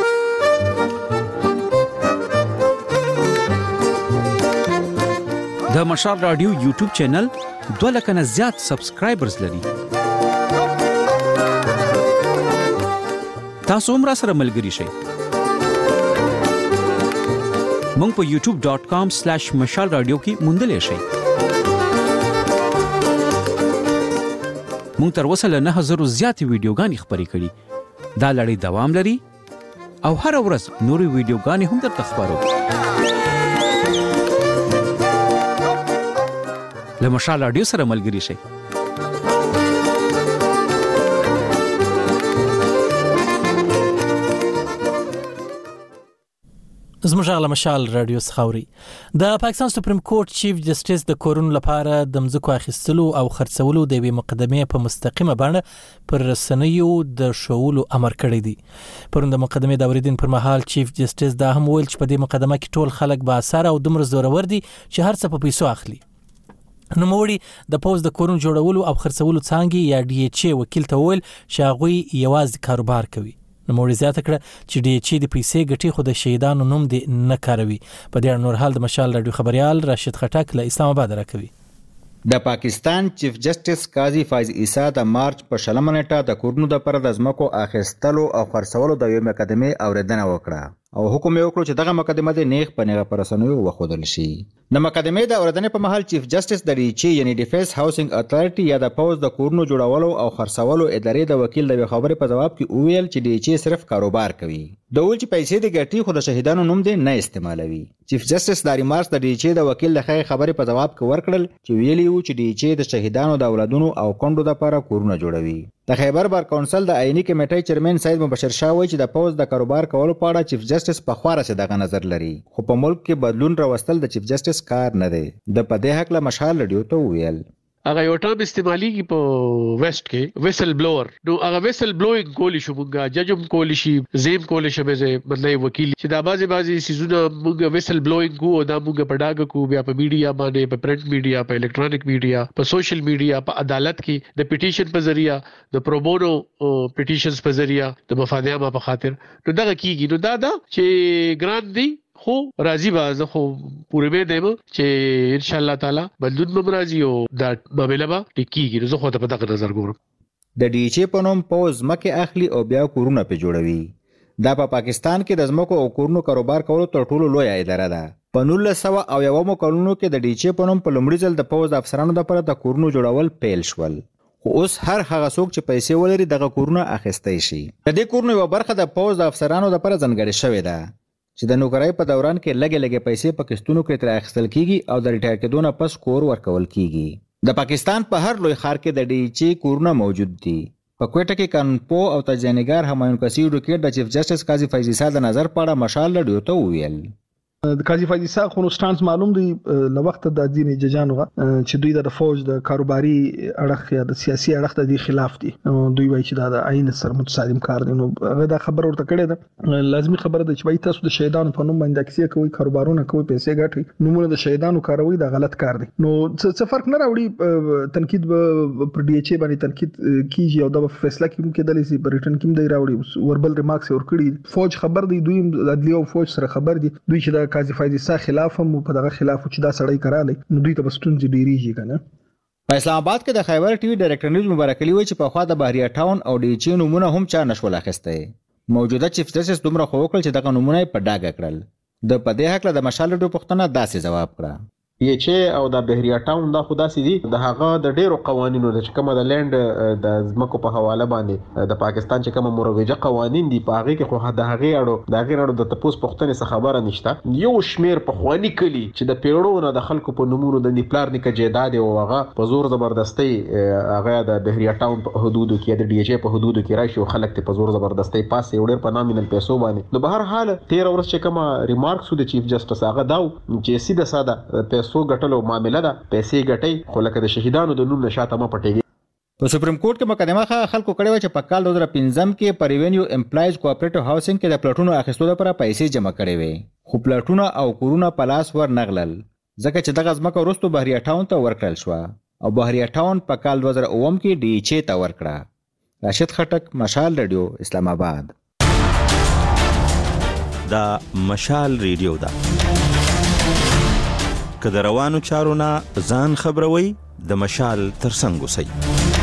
د د مشال رادیو یوټیوب چینل دوه لک نه زیات سبسکرایبرز لري. تاسو هم را سره ملګري شئ. مونږ په یوټیوب ډاٹ کام سلیش مشال رادیو کې موندلای شئ. مونږ تر اوسه له نه هزار زیاتې ویډیوګانې خپرې کړي. دا لړۍ دوام لري او هر ورځ نورې ویډیوګانې هم درته خپرو. له مشال رادیو سره ملګري شئ. زموږ غلا مشال رادیو سخاوري د پاکستان سپریم کورټ چیف جسټس د کورونو لپاره د مځکو اخیستلو او خرڅولو د وی مقدمه په مستقیمه باندې پر رسنیو د شوولو امر کړی دی. پرون د مقدمه د اوریدین پر مهال چیف جسټس دا هم ویل چې په دې مقدمه کې ټول خلک با اثر او دومره زورور دي چې هر څه په پیسو اخلي. نو موړي د پوز د کورونو جوړولو او خرڅولو څانګې یا ډي ایچ ای وکیل ته ویل چې هغه یوازې کاروبار کوي. نو موړي زیاته کړه چې ډي ایچ ای د پیسې ګټي خو د شهیدانو نوم دې نه کاروي. په دې اړه نور حال د مشال رادیو خبريال راشد خټک له اسلام آباد راکوي. د پاکستان چیف جسټس قاضي فایز عیسی د مارچ په شلمه نیټه د کورونو د پر د ځمکو اخیستلو او خرڅولو د یو مقدمه اوریدنه وکړه او حکم یې وکړ چې دغه مقدمه د نیغ په نیغه پر رسنیو وښودل شي. د مقدمه د اوریدنې په مهال چیف جسټس د ډي ایچ ای یعنی ډیفنس هاوسینګ اتھارټي یا د پوز د کورونو جوړولو او خرڅولو ادارې د وکیل د خبرې په جواب کې وویل چې ډي ایچ ای صرف کاروبار کوي. د ول چې پیسې د ګټي خو د شهیدانو نوم دې نه استعمالوي. چیف جسټس د ریمارکس د ډي ایچ ای د وکیل د خبرې په جواب کې ورکړل چې ویلي وو چې ډي ایچ ای د شهیدانو د اولادونو او کندو لپاره کورونه جوړوي. د خیبر بار کونسل د آئینی کمیټې چیرمن سید مبشر شاه وایي چې د پوز د کاروبار کولو په اړه چیف جسټس په خواره څه دغه نظر لري خو په ملک کې بدلون راوستل د چیف جسټس کار نه دی. د پدې حق له مشال رادیو ته ویل هغه یو ټرم استعمالي په ویسټ کې ویسل بلوور نو هغه ویسل بلوینګ کولی شو مونږه ججم کولی شي زیم کولی شي به مطلب وکیل چې دا بازي بازي سيزونه مونږه ویسل بلوینګ کو دا مونږه په ډاګه کو بیا په میډیا باندې په پرنٹ میډیا په الکترونیک میډیا په سوشل میډیا په عدالت کې د پټیشن په ذریعہ د پروبونو پټیشنز په ذریعہ د مفادیه په خاطر نو دا کیږي. نو دا دا چې ګران دی خو راضی باز خو پوره به دیمه چې ان شاء الله تعالی بدلون به راضی او دا معاملې به ټیکيږي. زه خو ته په دغه نظر ګورم. د ډي ایچ ای په نوم پوز مکه اخلي او بیا کورونه په جوړوي. دا په پاکستان کې د ځمکو او کورونو کاروبار کولو تر ټولو لوی اداره ده. په نولس سوه او یومو کلونو کې د ډي ایچ ای په نوم په لومړي ځل د پوز افسرانو لپاره د کورونو جوړول پیل شول. خو اوس هر هغه څوک چې پیسې ولري دغه کورونه اخیستای شي. د دې کورونو یو برخه د پوز افسرانو لپاره ځانګړې شوې ده چې د نوکرۍ په دوران کې لګې لګې پیسې په قسطونو کې تر اخیستل کیږي او د ریټایر کېدو نه پس کور ورکول کیږي. د پاکستان په هر لوی ښار کې د ډي ایچ ای کورونه موجود دي. په کوټه کې قانونپوه او تجزیه‌نګار همایون کثیر ډوکیټ د چیف جسټس قاضي فیض عیسی د نظر په اړه مشال رادیو ته وویل. د قاضي فیض عیسی خو نو سټانس معلوم دی له وخت د ځینې ججانو چې دوی د فوج د کاروباري اړخ یا د سیاسي اړخ ته دی خلاف دي. دوی وایي چې دا د آئین سره متصادم کار دی. نو هغه دا خبر ورته کړی ده. لازمي خبره ده چې وایي تاسو د شهیدانو په نوم باندې کیسې کوي کاروبارونه کوي پیسې ګټي نومونه د شهیدانو کاروي دا غلط کار دی. نو څه فرق نه راوړي. تنقید پر ډي ایچ ای باندې تنقید کیږي او دا فیصله کوي کې د لیسي بریټن کې دی راوړي وربل ریمارکس ور کړی. فوج خبر دی دوی عدلیه او فوج سره خبر دی دوی چې دا قاضي فیض عیسی خلاف هم په دغه خلاف چې دا سړی کراله نو دوی ته بستون دي ډیریږي کنه. په اسلام آباد کې د خیبر ټي وي ډایرکټر نیوز مبارک علي وایي چې په خوا د بهریا ټاون او ډي ایچ ای نمونه هم چا نشول اخیسته. موجوده چیف جسټس دومره خو وکړل چې دغه نمونه په ډاګه کړل. د پدې حق له مشال رادیو پښتنه داسې جواب کړه. ډي ایچ ای او د بهریا ټاون دا خو داسې دي د هغه د ډیرو قوانینو د کومه د لند د ځمکو په حواله باندې د پاکستان چې کومه مروجه قوانین دي په هغه کې خو د هغه اړو د هغه اړو د تپوس پښتنې څخه خبره نشته. یو شمیر په خواني کلی چې د پیړو نه د خلکو په نمونه د نیپلار نیکه جیداد او هغه په زور زبردستي هغه د بهریا ټاون په حدودو کې د ډي ایچ ای په حدودو کې راشي او خلک ته په زور زبردستي پاس یو ډیر په نامینل پیسو باندې. نو به هر حال تیر ورځ چې کومه ریمارکس د چیف جسټس هغه داو چې سیده ساده پیسو ګټلو معاملې ده پیسې ګټي خو لکه د شهیدانو د نوم نشاته ما پټيږي. په سپریم کورټ کې مقدمه خلکو کړې و چې په کال دوه هزار پنځم کې په ریونیو امپلایز کوآپریټیو هاوسینګ کې د پلاټونو اخیستلو لپاره پیسې جمع کړې وې خو پلاټونه او کورونه په لاس ور نغلل ځکه چې دغه ځمکه وروسته بهریا ټاون ته ورکړل شو او بهریا ټاون په کال دوه هزار اووه کې ډي ایچ ای ته ورکړه. راشد خټک مشال رادیو اسلام آباد. دا مشال ریډیو ده که د روانو چارو نه ځان خبروي د مشال ترڅنګ اوسئ.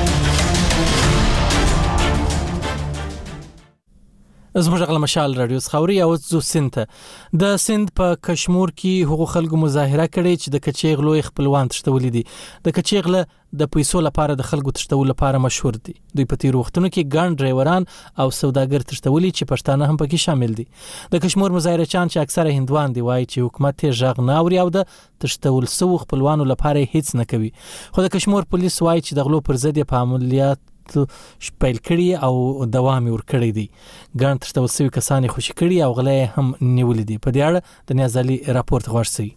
زموږ غل مشال رادیو خاوري او زو سنت د سند په کشمیر کې حقوق خلکو مظاهره کړې چې د کچې غلو خپلوان تشتولې دي. د کچې غله د پیسو لپاره د خلکو تشتول لپاره مشهور دي. دوی په تیر وختونو کې ګاڼ ډرایوران او سوداګر تشتولې چې پښتانه هم پکې شامل دي. د کشمیر مظاهره چان چې اکثره هندوان دی وایي چې حکومت یې ژغ نه اوري او د تشتول سو خپلوانو لپاره هیڅ نه کوي. خو د کشمیر پولیس وایي چې د غلو پر ضد په عملیات شپیل کړي او دوام ور کړی دي. ګان ترته وسوي کسان خوشی کړي او غلې هم نیولې دي. په دې اړه د نیازالي راپورټ غوښتي.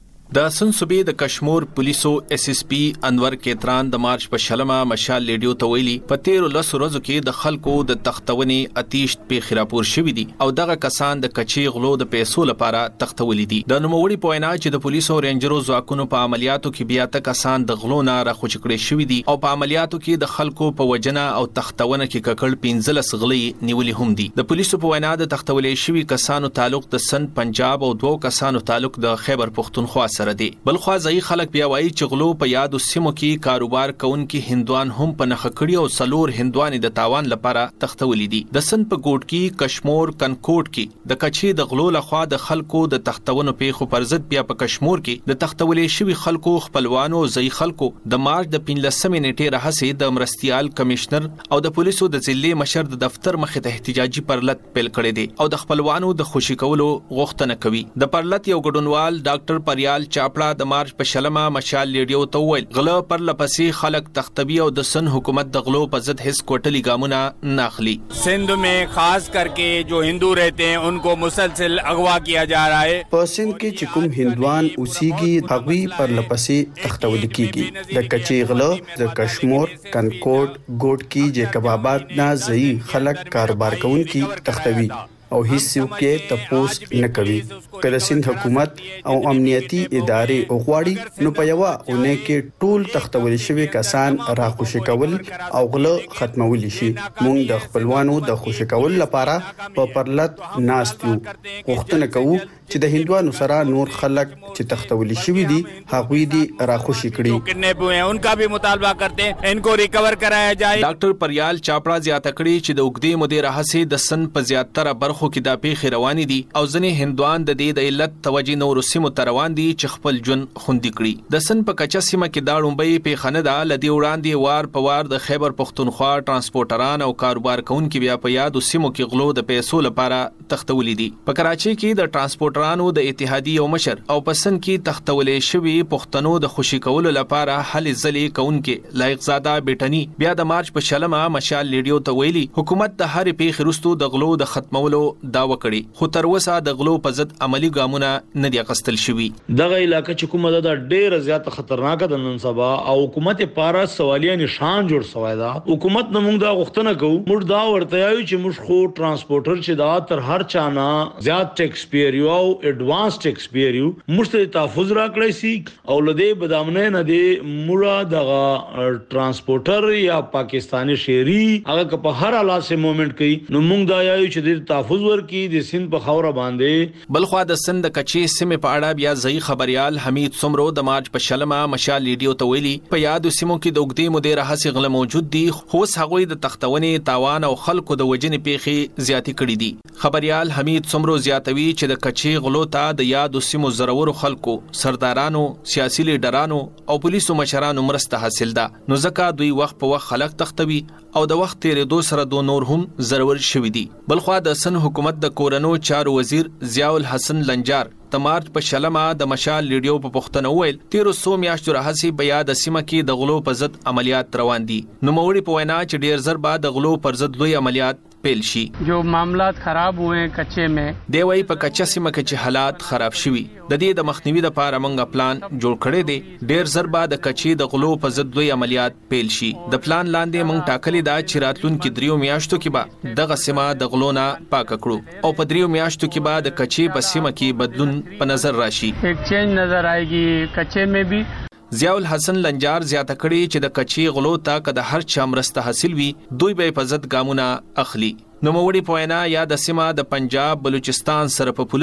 د سن صوبې د کشمیر پولیسو اس اس پی انور کیتران د مارچ په شلمه مشال لیډیو ته ویلي په تیر لس ورځو کې د خلکو د تختونې آتیش په خراپور شوې دي او دغه کسان د کچې غلو د پیسو لپاره تختولې دي. د نوموړي په وینا چې د پولیسو رینجرو ځواکونو په عملیاتو کې بیا ته کسان د غلو نه راخوچ کړي شوې دي او په عملیاتو کې د خلکو په وجنه او تختونه کې ککړ پنځلس غلې نیولې هم دي. د پولیسو په وینا د تختولې شوې کسانو تعلق د سن پنجاب او دوه کسانو تعلق د خیبر پختونخوا سره دي. بلخوا ځای خلک بیا وایي چې غلو په یادو سیمو کې کاروبار کوونکي هندوان هم په نخ کړي او سلور هندوان د تاوان لپاره تختولې دي. د سن په ګوټ کې کشمیر کنکوټ کې د کچې د غلو لخوا د خلکو د تختونو پیښو پر ضد بیا په کشمیر کې د تختولې شوی خلکو خپلوانو ځای خلکو د مارچ د پنځلسمې نیټې راهسې د مرستيال کمشنر او د پولیسو د ضلع مشر د دفتر مخې ته احتجاجي پرلط پیل کړی دی او د خپلوانو د خوشی کولو غوښتنه کوي. د پرلط یو ګډونوال ډاکټر پریال چاپړه د مارچ په شلمه مشال لیډیو ته ویل غلو پر لپسې خلک تختبی او د سن حکومت د غلو په ضد هیڅ کوټلی ګامونه ناخلی. सिंध में खास करके जो हिंदू रहते हैं उनको मुसलसल अगवा किया जा रहा है. په سند کې چې کوم هندوان اوسېږي هغوی پر لپسې تختول کیږي. د کچې غلو د کشمیر کنکوټ ګوټ کې چې کبابات نه ځای خلک کاروبار کوونکي تختوي او هیڅ څوک یې تپوس نه کوي. کله سند حکومت او امنیتي ادارې غواړي نو په یو اونۍ کې ټول تختول شوی کسان راخوشي کول او غلو ختمول شي. موږ د خپلوانو د خوشي کول لپاره په پرلط ناستو غوښتنه کوو چې د هندوانو سره نور خلک چې تختول شوی دي هغوی دي راخوشي کړي. किडनैप हुए हैं उनका भी मुतालबा करते हैं इनको रिकवर कराया जाए. ډاکټر پریال چاپړه زیاته کړي چې د وګړي مدیر راهسي د سن په زیاتره برخو کې د پیښې روانې دي او ځنې هندوان د دې د علت توجه نور سیمو ته روان دي چې خپل جون خوندي کړي. د سن په کچا سیمه کې دا لومبۍ پیښه ده لدی وړاندې وار په وار د خیبر پختونخوا ترانسپورټران او کاروبار کوونکي بیا په یادو سیمو کې غلو د پیسو لپاره تختولې دي. په کراچي کې د ترانسپورټرانو د اتحادیې او مشر او پسن کې تختولې شوی پښتنو د خوشي کولو لپاره حل ځلې کوونکي لایق زاده بیٹنی بیا د مارچ په شلمه مشال لیډیو ته ویلي حکومت د هر پیښې وروسته د غلو د ختمولو دا وکړي خو تر اوسه د غلو په ضد عملی ګامونه نه دي اخیستل شوي. دغه علاقې چې کومه ده ډېره زیاته خطرناکه ده نن سبا او حکومت پاره سوالیه نشان جوړ شوی ده. حکومت نه موږ دا غوښتنه کوو موږ دا ورته یو چې موږ خو ترانسپورټر چې دا تر هر چا نه زیات ټیکس پیئر یو او ایڈوانس ټیکس پیئر یو موږ ته تحفظ راکړی سي او لدې بدامنه نه دی موږ دغه ترانسپورټر یا پاکستانی شهري هغه په هر حالت سه موومېنټ کوي نو موږ دا یو چې د تحفظ ورکی د سند په خوره باندې. بلخوا د سند کچې سیمه په اړه بیا ځای خبريال حمید سمرو د مارچ په شلمه مشال لیډیو ته ویلي په یادو سیمو کې د وګړي مدیر راهسي غل موجود دي خو هغوی د تختونې تاوان او خلکو د وجنې پیښې زیاتې کړې دي. خبريال حمید سمرو زیاتوي چې د کچې غلو ته د یادو سیمو زرورو خلکو سردارانو سیاسي لیډرانو او پولیسو مشرانو مرسته حاصل ده نو ځکه دوی وخت په وخت خلک تختوي او د وخت تیرېدو سره دو نور هم زرور شوي دي. بلخوا د سن حکومت د کورنو چارو وزیر ضیاء الحسن لنجار د مارچ په شلمه د مشال لیډیو په پښتنه ویل تیرو سو میاشتو راهسي بیا د سیمه کې د غلو په ضد عملیات روان دي. نوموړي په وینا چې ډیر زر بعد د غلو پر ضد لوی عملیات پیل شي. जो मामलात खराब हुए हैं कच्चे में دی وای په کچا سیمه کې چې حالات خراب شوي د دې د مخنیوي لپاره موږ پلان جوړ کړی دی. ډیر زر بعد د کچې د غلو په ضد لوی عملیات پیل شي. د پلان لاندې موږ ټاکلي دا چې راتلونکو دریو میاشتو کې به دغه سیمه د غلو نه پاک کړو او په دریو میاشتو کې به د کچې په سیمه کې بدلون په نظر راشي. एक चेंज नजर आएगी कच्चे में भी. ضیاء الحسن لنجار زیاته کړي چې د کچې غلو ته که د هر چا مرسته حاصل وي دوی به په ضد ګامونه اخلي. نوموړي په وینا یا د سیمه د پنجاب بلوچستان سره په پوله ده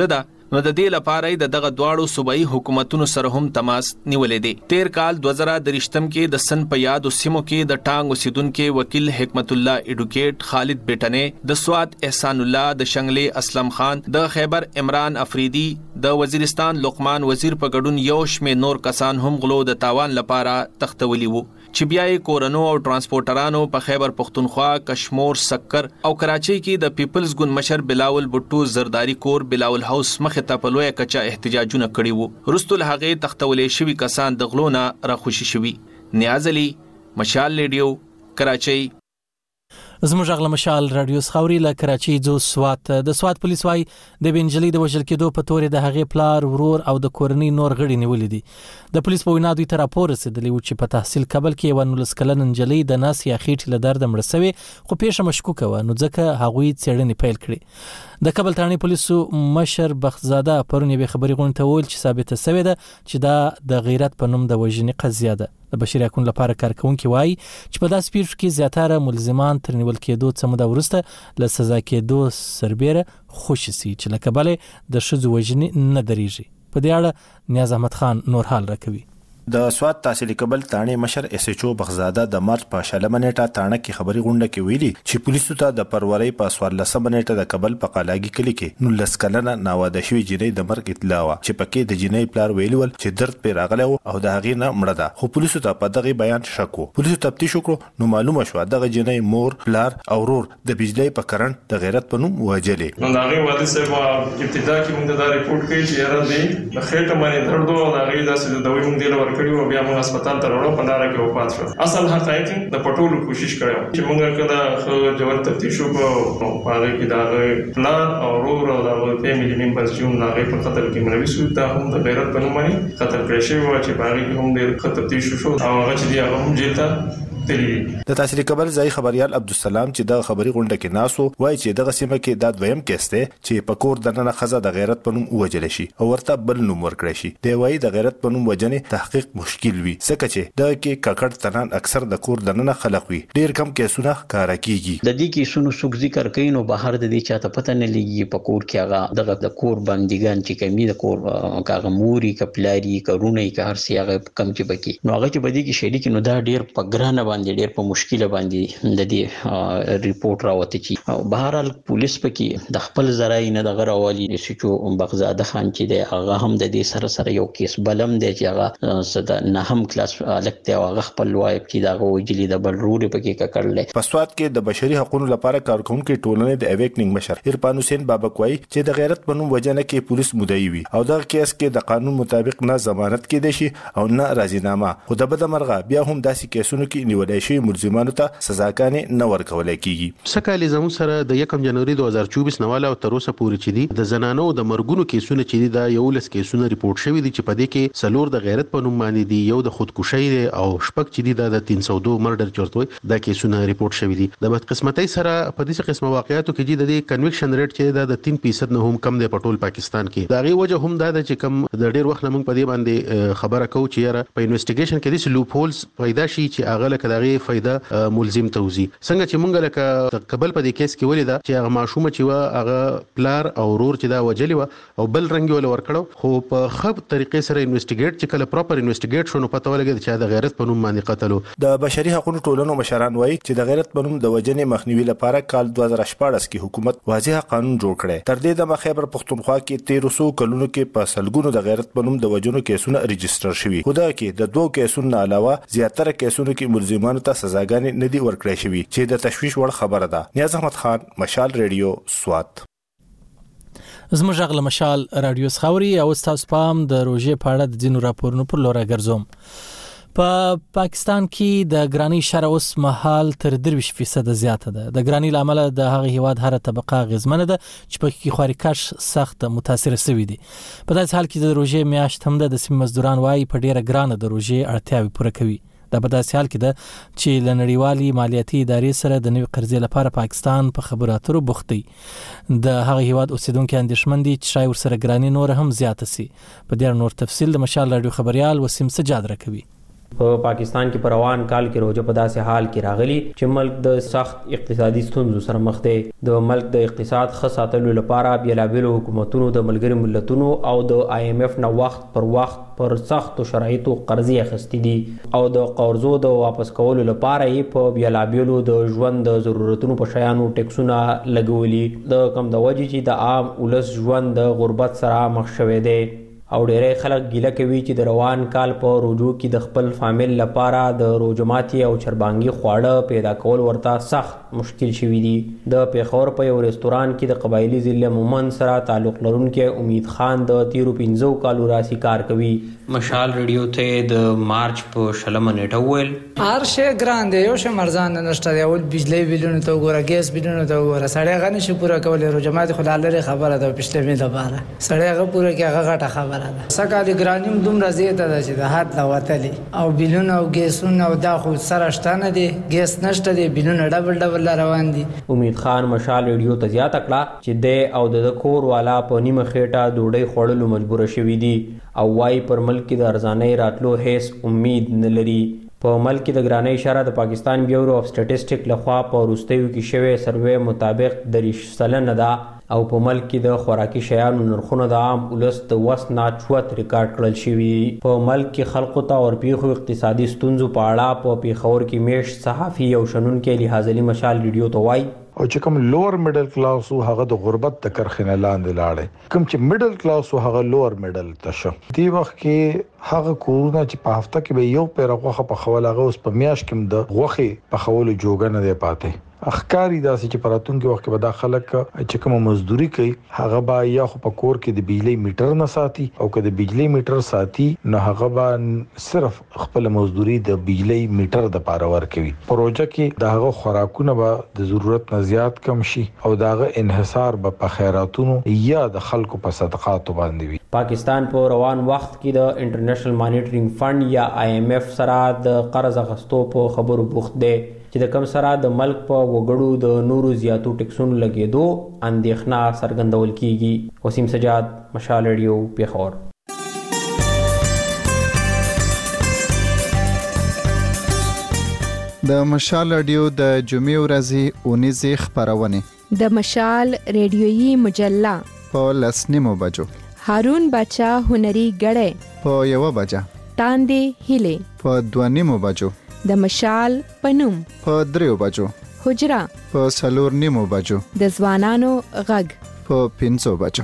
نو د دې لپاره د دغه دواړو صوبایي حکومتونو سره هم تماس نیولې دي. تیر کال دوه زره درشتم کې د سن په یاد سیمو کې د ټانګ اوسیدونکو وکیل حکمت الله ایډوکیټ خالد بیٹنه، د سوات احسان الله، د شنګلې اسلم خان، د خیبر عمران افریدي، د وزیرستان لقمان وزیر په ګډون یو شمېر نور کسان هم غلو د تاوان لپاره تختولی وو چې بیا یې کورنو او ترانسپورټرانو په خیبر پختونخوا، کشمور، سکر او کراچۍ کې د پیپلز ګوند مشر بلاول بټو زرداری کور بلاول هاوس مخه ته په لوی کچا احتجاجونه کړي وو. وروسته له هغه تختولې شوی کسان د غلو نه راخوشي شوي. نیاز علي، مشال ریډیو، کراچۍ. زموږ غل مشال رادیو خاوري له کراچۍ جو سوات. د سوات پولیس وايي د بنجلي د وژل کېدو په تورې د هغې پلار، ورور او د کورنۍ نور غړي نیولې دي. د پولیس په وینا دوی ته راپور رسېدلی و چې په تحصیل کابل کې یوه نولس کلنه نجلۍ د نس یا خېټې له درده مړه سوې، خو پیښه مشکوکه وه، نو ځکه هغوی څېړنې پیل کړې. د کابل تړنې پولیسو مشر بختزاده پرون یوې خبري غونډې ته وویل چې ثابته سوې ده چې دا د غیرت په نوم د وژنې قضیه ده. د بشري حقوقو لپاره کارکونکي وایي چې په داسې پیښو کې زیاتره ملزمان تر نیول کېدو څه موده وروسته له سزا کېدو سربیره خوشي سي چې له کبله د ښځو وژنې نه درېږي. په دې اړه نیاز احمد خان نور حال راکوي. د سوات تحصیل کابل تانه مشر اس ایچ او بغزاده د مارچ په شلمه نیټه تانه کې خبري غونډه کې ویلي چې پولیسو ته د پروري په سوارلسمه نیټه د کابل په قلاګي کلی کې نو لسکلنه ناواده شوی جنۍ د مرګ اطلاع وا چې پکې د جنۍ پلار ویلول چې درد په راغله او د هغې نه مړه ده، خو پولیسو ته په دغه بیان شکو. پولیسو تفتیش وکړو نو معلومه شو دغه جنۍ مور، پلار او ورور د بجلی په کرنټ د غیرت په نوم وجلې. نو دغه والد صاحب ابتدا کې موږ دا ریپورت کړی چې یاره دی د خېټه باندې درد او دغه داسې د دوی موږ دی لور کړی او بیا موږ هسپتال ته وړو، په لاره کې وفات شو. اصل حقایق د پټولو کوشش کړو چې موږ کله خو جوړ تفتیش وکړو، په هغه کې دا پلان او ورور او د فیملی ممبرز چې هغه په قتل کې ملوي شو، دا هم د غیرت په نوم باندې قتل کړی شوی و چې په هغه کې هم د تفتیش شو او هغه چې دی هغه هم جیل ته د تحصیل کابل ځای خبريال عبدالسلام چې د خبري غونډه کې ناسو وایي چې دغه سیمه کې د دویم کیس دی چې په کور دننه خزه د غیرت په نوم وجل شي او ورته بل نوم ورکړي شي. دی وایي د غیرت په نوم وجنې تحقیق مشکل وي ځکه چې د کې ککړ تنان اکثر د کور دننه خلق وي، ډیر کم کیسونه ښکارا کیږي. د دې کیسونو څوک ذکر کوي نو بهر د دې چاته پته نه لګي په کور کې هغه دغه د کور بندګان چې کمی د کور کاغه موري کپلاری کارونه کې هر سی هغه کم چې بکی نو هغه چې بدی کې شریک نو دا ډیر په ګرانه باندې ډیر په مشکل باندې د دې ریپورت راوته چی او بهرال پولیس پکې د خپل ذرای نه د غراوالي سچو بغزاده خان چې د هغه هم د دې سره سره یو کیس بلم دی چې هغه صد نه هم کلاس الکته هغه خپل وایب چې دا وجلی د بل روري پکې کړل. په سوات کې د بشري حقوقو لپاره کارکونکو ټولنې د اویکننګ مشر عرفان حسین بابکوي چې د غیرت په نوم وجنه کې پولیس مدعي وي او دا کیس کې د قانون مطابق نه ضمانت کېدې شي او نه راضینامه، خو د بده مرغه بیا هم داسې کیسونو کې نیولای شي ملزمان ته سزاګانې نه ورکول کیږي. سکهالی زموږ سره د یکم جنوري دوه هزار چوبیس نواله او تر اوسه پورې چې دي د زنانو د مرګونو کیسونه چې دي دا یو لس کیسونه ریپورت شوی دي چې په دې کې سلور د غیرت په نوم باندې دي، یو د خودکشي دی او شپږ چې دي دا د تین سو دو مرډر چورتوي دا کیسونه ریپورت شوی دي. د بدقسمتۍ سره په دې قسمه واقعیاتو کې د دې کنویکشن ریټ چې دا د تین فیصد نه هم کم دی په ټول پاکستان کې. دا غي وجه هم دا چې کم د ډیر وخت موږ په دې باندې خبره کوو چې یاره په انویسټیګیشن کې د لوپ هولز پیدا شي چې هغه لکه دغه فائدہ ملزم توزی څنګه چې مونږ لکه قبل په دې کیس کې ولیدا چې هغه ماشومه چې وا هغه پلار او ورور چې دا وجلی و او بل رنګ ول ورکړو، خو په خب طریقې سره انویسټیګیټ چې کله پراپر انویسټیګیټ شونه پته ولګي چې د غیرت په نوم باندې قتلو. د بشري حقوقو ټولنو مشران وایي چې د غیرت په نوم د وجنې مخنیوي لپاره کال دوه هزار شپږ کې حکومت واضح قانون جوړ کړی. تر دې د خیبر پختونخوا کې تیرو سو کلونو کې په سلګونو د غیرت په نوم د وجنو کیسونه ريجستره شوي، خو دا کې د دوه کیسونو علاوه زیاتره کیسونو کې ملزمانو ته سزاګانې نه دي ورکړې شوي چې د تشویش وړ خبره ده. نیاز احمد خان، مشال ریډیو، سوات. زموږ غل مشال رادیو خاوري او تاسو پام د روزې په اړه د دینو راپورونو پر لور ګرځوم. په پا پاکستان کې د ګرانی شرع اوس مهال تر درویش فیصد زیاته ده. د ګرانی لامل د هغه هیواد هر طبقه غزمنه ده چې په کې خوريکش سخت متاثر شوی دي. په داسې حال کې د روزې میاشت هم د سیمه مزدوران وايي په ډیره ګرانه د روزې اړتیاوي پوره کوي. دا په داسې حال کې ده چې لنړیوالي مالیاتي ادارې سره د نوي قرضې لپاره پاکستان په خبرو اترو بوخت دی. د هغه هیواد اوسیدونکو اندېښمن دي چې شاید ورسره ګرانی نور هم زیاته سي. په دې نور تفصیل د مشال رادیو خبريال وسیم سجاد راکوي. په پاکستان کې په روان کال کې روزه په داسې حال کې راغلي چې ملک د سخت اقتصادي ستونزو سره مخ دی. د ملک د اقتصاد ښه ساتلو لپاره بېلابېلو حکومتونو د ملګري ملتونو او د آی ایم ایف نه وخت پر وخت پر سختو شرایطو قرضې اخیستې دي او د قرضو د واپس کولو لپاره یې په بېلابېلو د ژوند د ضرورتونو په شیانو ټیکسونه لګولي، د کم د وجې چې د عام ولس ژوند د غربت سره مخ شوی دی. او ډیری خلک ګیله کوي چې د روان کال په روزو کې د خپل فامیل لپاره د روزه ماتي او چربانګي خواړه پیدا کول ورته سخت مشکل شوي دي. د پیښور په یو رستوران کې د قبایلی ضلع مومن سره تعلق لرونکي امید خان د تیرو پنځو کالو راځي کار کوي. مشال ریډیو ته د مارچ په شلمه نیټه وویل هر شی ګران دی، یو شی مرزان نشته دی، اول بجلی بیلونو ته وګوره، ګیس بیلونو ته وګوره، سړی هغه نشي پوره کولی. روزه ماتي خو لرې خبره ده پښتې مې لپاره سړی هغه پوره کوي، هغه غټه خبره ده. سکه د ګرانیم دومره زیاته ده چې د حد لا وتلې او بیلونه او ګیسونه او دا خو سره شته نه دي، ګیس نشته دی، بیلونه ډبل ډبل روان دي. امید خان مشال ریډیو ته زیاته کړه چې د او د کور والا په نیمه خېټه ډوډۍ خوړلو مجبور شوي دي او وايي پر ملک کې د ارزانۍ راتلو هیڅ امید نه لري. په ملک کې د ګرانۍ شرح د پاکستان بیورو اف سټیټسټیک لخوا په وروستیو کې شوی سروې مطابق دریش سلنه ده او په ملک کې د خوراکي شیانو نرخونه د عام ولس د وس نه چوت ریکارډ کړل شوي. په ملک کې خلکو ته ورپېښو اقتصادي ستونزو په اړه په پیښور کې میشت صحافي او شنونکی لیحاظ علي مشال ریډیو ته وایي او چې کوم لوور میډل کلاس او هغه د غربت د کرخنه لاندې لاړې، کوم چې میډل کلاس او هغه لوور میډل تشه دی وخت کې هغه کورونه چې په هفته کې به یو پیر غوخه په خول هغه اوس په میاش کې د غوخه په خول جوګه نه دی پاتې. اخکاری داسې چې پراتون کې وخت کې به دا خلک چې کوم مزدوري کوي هغه به یا خو په کور کې د بجلی میټر نه ساتي او که د بجلی میټر ساتي نو هغه به صرف خپل مزدوري د بجلی میټر د پاره ورکوي. پروژه کې د هغه خوراکونه به د ضرورت نه زیات کم شي او د هغه انحصار به په خیراتونو یا د خلکو په صدقاتو باندې وي. پاکستان په روان وخت کې د انټرنیشنل مانیټرینګ فند یا آی ایم ایف سره د قرض اخیستو په خبرو بوخت دی چې د کم سره د ملک په وګړو د نورو زیاتو ټیکسونو لګېدو اندېښنه څرګندول کیږي. وسیم سجاد، مشال ریډیو، پیښور. د مشال ریډیو د جمعې ورځې اونیزې خبرونه د مشال ریډیويي مجله په لسنیمو بجو، هارون بچا هنري غړې په یو بجه، تاندې هیله په دوانیمو بجو، د مشال پنوم په دریو بجو، حجره په سلور نیمو بجو، د ځوانانو غږ په پنځو بجو.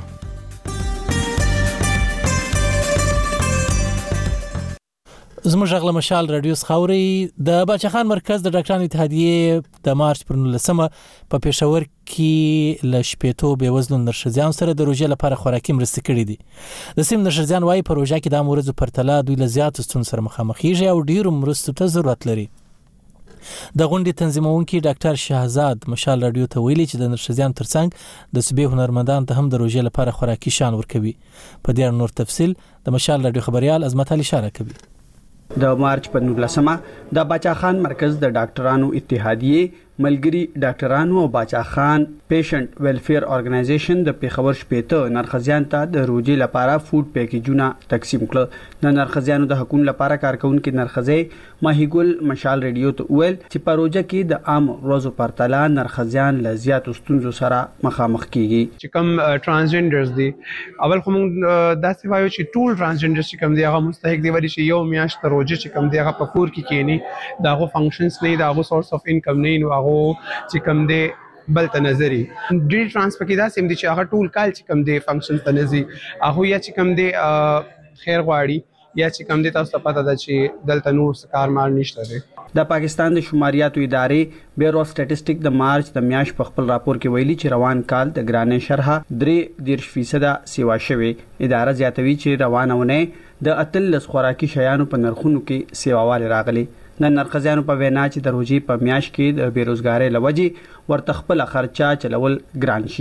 زموږ غږ له مشال رادیو څخه اورئ. د باچا خان مرکز د ډاکټرانو اتحادیې د مارچ پر نولسمه په پېښور کې له شپېتو بېوزلو نرښځیانو سره د روژې لپاره خوراکي مرستې کړې دي. د سیمې نرښځیان وایي په روژه کې د عام ورځو پرتله دوی له زیاتو ستونزو سره مخامخېږي او ډېرو مرستو ته ضرورت لري. د غونډې تنظیمونکي ډاکټر شهزاد مشال رادیو ته ویلي چې د نرښځیانو ترڅنګ د صوبې هنرمندان ته هم د روژې لپاره خوراکي شیان ورکوي. په دې اړه نور تفصیل د مشال رادیو خبريال عظمت علي اشاره کوي. د مارچ په نولسمه د باچا خان مرکز د ډاکټرانو اتحادیې ملګری ډاکټرانو او باچا خان پیشنټ ویلفیر ارګنایزیشن د پیښور شپېته نرخزیان ته د روجي لپاره فود پیکیجونه تقسیم کړل. د نرخزیانو د حقوقو لپاره کارکونکو نرخزی ماهیګل مشال ریډیو ته ویل چې په روجه کې د عام روزو پرتله نرخزیان له زیاتو ستونزو سره مخامخ کیږي. چې کوم ترانسجنډرز دي اول خو موږ داسې وایو چې ټول ترانسجنډرز چې کوم دي هغه مستحق دي ورشي یو میاشت روجه چې کوم دی هغه په کور کې کېني داغه فنکشنز نه داغه سورس اف انکم نه نو هغه چې کوم دی بل ته نظری ډیل ترانسفر کې دا سیم دي چې هغه ټول کال چې کوم دی فنکشنز ته نظری هغه یا چې کوم دی خیر غواړي یا چې کوم دی تاسو ته پته ده چې دلته نور کار مال نشته دی. د پاکستان د شماریاتو ادارې بیورو اف سټیټسټیک د مارچ د میاشت په خپل راپور کې ویلي چې روان کال د ګرانې شرحه درې دېرش فیصده سیوا شوی. اداره زیاتوي چې روانونه د اتلس خوراکي شیانو په نرخونو کې سیواوالي راغلي. د نرخزیانو په وینا چې د روجي په میاشت کې د بیروزګارۍ لوجې ورته خپل خرچه چلول ګران شي.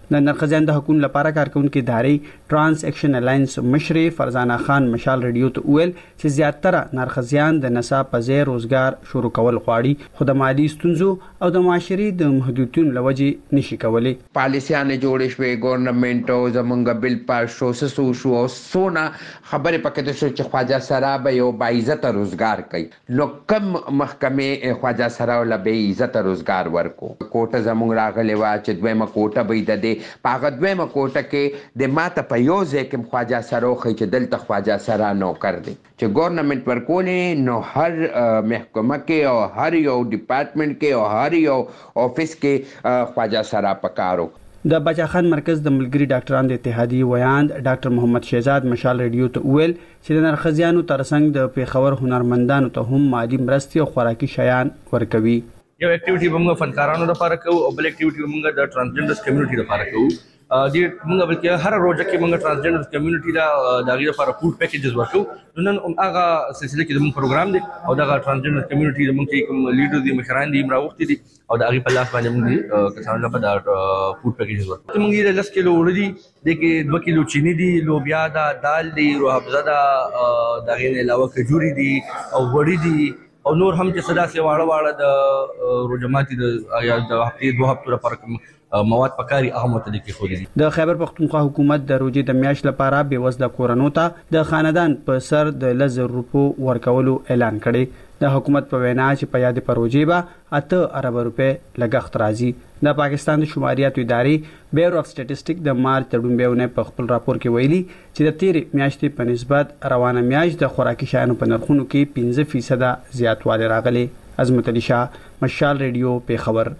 د نرخزیان د حقوقو لپاره کارکونکو ادارې ترانس اکشن الاینس مشرې فرزانه خان مشال ریډیو ته ویل چې زیاتره نرخزیان د نصاب په ځای روزګار شروع کول غواړي خو د مالی ستونزو او د معاشري د محدودیتونو لوجې نشي کولی. پالیسیانه جوړې شوې، ګورنمنت او زمونږ بل پاس شو سسو شو او سونه خبرې پکې د شو چې خواجه سرا به یو باعزت روزګار کوي. نو کم محکمې خواجه سرا ول به عزت روزګار ورکو. کوټه زمونږ راغلی وا چې دویمه کوټه به د دې پاغه دویمه کوټه کې د ماته په یو ځای کې خواجه سرا خو چې دلته خواجه سرا نوکر دی چې ګورنمنت ورکولې نو هر محکمه کې او هر یو ډپارټمنټ کې او هر یو آفیس کې خواجه سرا پکارو. د بچا خان مرکز د ملګری ډاکټرانو د اتحادیې ویاند ډاکټر محمد شهزاد مشال ریډیو ته ویل چې د نرخزیانو ترڅنګ د پیښور هنرمندانو ته هم مالی مرستې او خوراکي شیان ورکوي. یو اکټیویټي موږ فنکارانو لپاره کوو او بل اکټیویټي موږ د ترانسجنډرز کمیونټي لپاره کوو. د موږ بلکې هر روزه کې موږ ترانسجنډرز کمیونټي دا د هغې لپاره فوډ پیکیجز ورکوو. نن هغه سلسله کې زموږ پروګرام دی او دغه ترانسجنډرز کمیونټي زموږ چې کوم لیډر دي مشران دي راوختي دي او د هغې په لاس باندې موږ کسانو لپاره دا فوډ پیکیجز ورکوو. موږ یې لس کیلو وړه دي، د کې دوه کیلو چینی دي، لوبیا ده، دال دی، روح افزه ده، د هغې نه علاوه کجوري دي او وړي دي او نور هم چې صدا سي واړه واړه د روجماتي د یا د هفتې دوه هفتو لپاره مواد پکاري هغه متدي کې خو دي. د خیبر پختونخوا حکومت د روزي د میاشت لپاره بې وزله کورنو ته د خاندان په سر د لزر روپو ورکولو اعلان کړي. د حکومت په وینا چې په یاد پروژې به اته ارب روپے لګښت راځي. د پاکستان د شماریاتو ادارې بیورو اف سټیټسټیک د مارچ د ډومبهونه په خپل راپور کې ویلي چې د تیرې میاشتې په نسبت روانه میاشت د خوراکي شیانو په نرخونو کې پنځه فیصد زیاتوالی راغلی. عظمت علي شاه، مشال ریډیو، پیښور.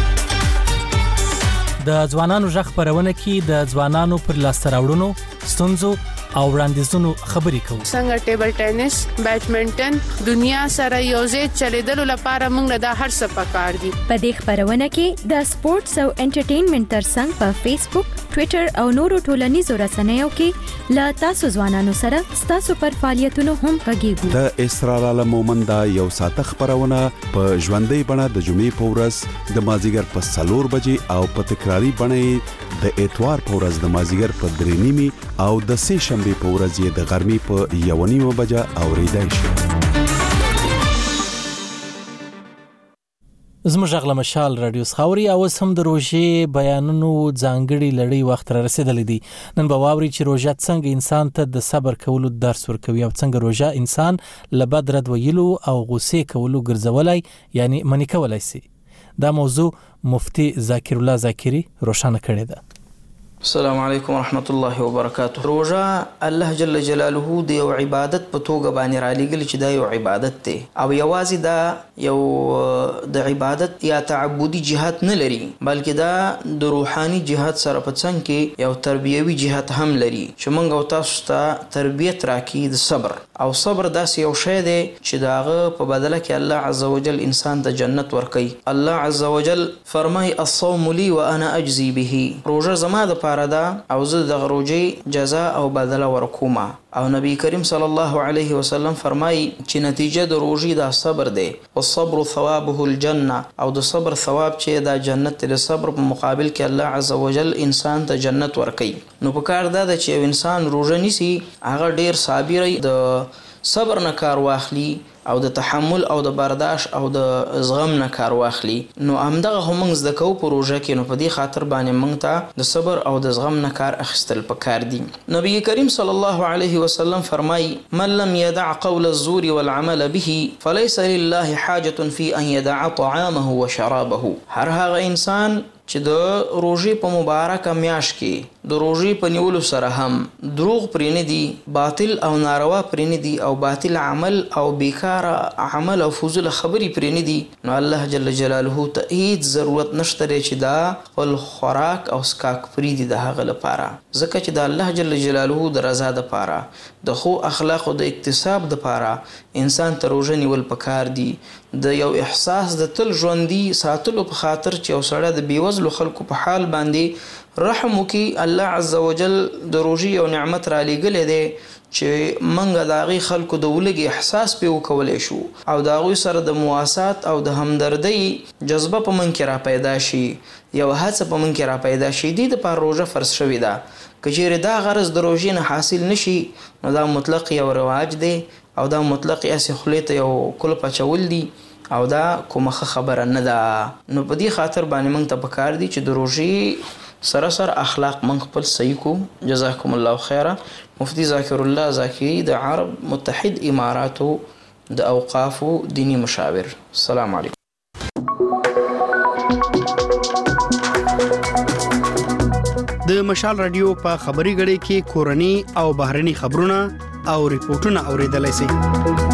د ځوانانو ژغ خبرونه کې د ځوانانو پر لاسته راوړنو، ستونزو او وړاندیزونو خبرې کوو. څنګه ټیبل ټینس، بیډمنټن دنیا سره یوځای چلیدلو لپاره موږ دا هر څه پکار دي. په دې خبرونه کې د سپورتس او انټرټینمنټ ترڅنګ په فیسبوک، ټوئیټر او نورو ټولنیزو رسنیو کې لا تاسو ځوانانو سره ستاسو پر فعالیتونو هم غږیږو. د اسرار عالم مومند یو ساعت خبرونه په ژوندۍ بڼه د جمعې په ورځ د مازیګر په څلور بجې او په تکراری بڼه د اتوار په ورځ د مازیګر په درې نیمې او د سه شنبه په ورځ یې د غرمې په یو نیمه بجه اوریدای شي. زموږ غږ مشال رادیو خاوري او هم د روژې بیانونو ځانګړي لړۍ وخت را رسیدلې دي. نن به واوري چې روژه څنګه انسان ته د صبر کولو درس ورکوي او څنګه روژه انسان له بد رد ویلو او غوسې کولو ګرځولای یعنی منی کولای شي. دا موضوع مفتی ذاکر الله ذاکری روشانه کړی ده. السلام علیکم ورحمت الله وبرکاته. روزه الله جل جلاله د یو عبادت په توګه باندې را لګل چې دا یو عبادت دی او یوازې دا یو د عبادت یا تعبدي جهات نه لري بلکې دا د روحاني جهات سره په څنګ کې یو تربیوي جهات هم لري چې موږ او تاسو ته تربیت راکړي د صبر او صبر داسې یو شی دی چې داغه په بدله کې الله عزوجل انسان ته جنت ورکوي. الله عزوجل فرمای الصوم لي وانا اجزي به. روزه زما د دا او زه د غروجي جزاء او بدله ورکوما او نبی کریم صلی الله علیه وسلم فرمای چې نتیجه د روزي دا صبر دی. والصبر ثوابه الجنه او د صبر ثواب چې دا جنت د صبر په مقابل کې الله عزوجل انسان ته جنت ورکوي. نو په کار دا چې یو انسان روزه نیسي هغه ډیر صابر د صبر نه کار واخلي او د تحمل او د برداشت او د زغم نه کار واخلي. نو همدغه هم موږ زده کوو په روژه کې. نو په دې خاطر باندې موږ ته د صبر او د زغم نه کار اخیستل پکار دي. نبی کریم صلی الله علیه وسلم فرمای من لم يدع قول الزور والعمل به فليس لله حاجة في ان يدع طعامه وشرابه. هر هغه انسان چې د روژې په مبارکه میاشت کې د روژې په نیولو سره هم دروغ پرې نه دي، باطل او ناروا پرې نه دي او باطل عمل او بیکاره عمل او فضول خبرې پرې نه دي، نو الله جل جلاله ته هیڅ ضرورت نشته چې دا خپل خوراک او سکاک پرېږدي د هغه لپاره، ځکه چې د الله جل جلاله د رضا دپاره د خو اخلاقو د اکتساب دپاره انسان ته روژه نیول پکار دي. د یو احساس د تل ژوندي ساتلو په خاطر چې یو سړی د بېوزلو خلکو په حال باندې رحم وکي الله عزوجل د روزي او نعمت را لګلې دی چې منګه د هغې خلکو د ولږې احساس پې وکولی شو او د هغوی سره د مواسات او د همدردۍ جذبه په من کې را پیدا شي یو هڅه په من کې را پیدا شي دې دپاره روژه فرض شوې ده که چیرې دا غرض د روژې نه حاصل نشي نو دا مطلق یو رواج دی او دا مطلق یاسې خولې ته یو کلپ اچول دي او دا کومه ښه خبره نه ده نو په دې خاطر باندې موږ ته پکار دي چې د روژې سره سره اخلاق من خپل صحیح کو. جزاکم الله خیره. مفتی ذاکر الله زاکری د عرب متحد اماراتو د اوقافو دینی مشاور. السلام علیکم. د مشال رادیو په خبري غړي کې کورني او بهرني خبرونه او ریپورتونه اوریدلای شئ.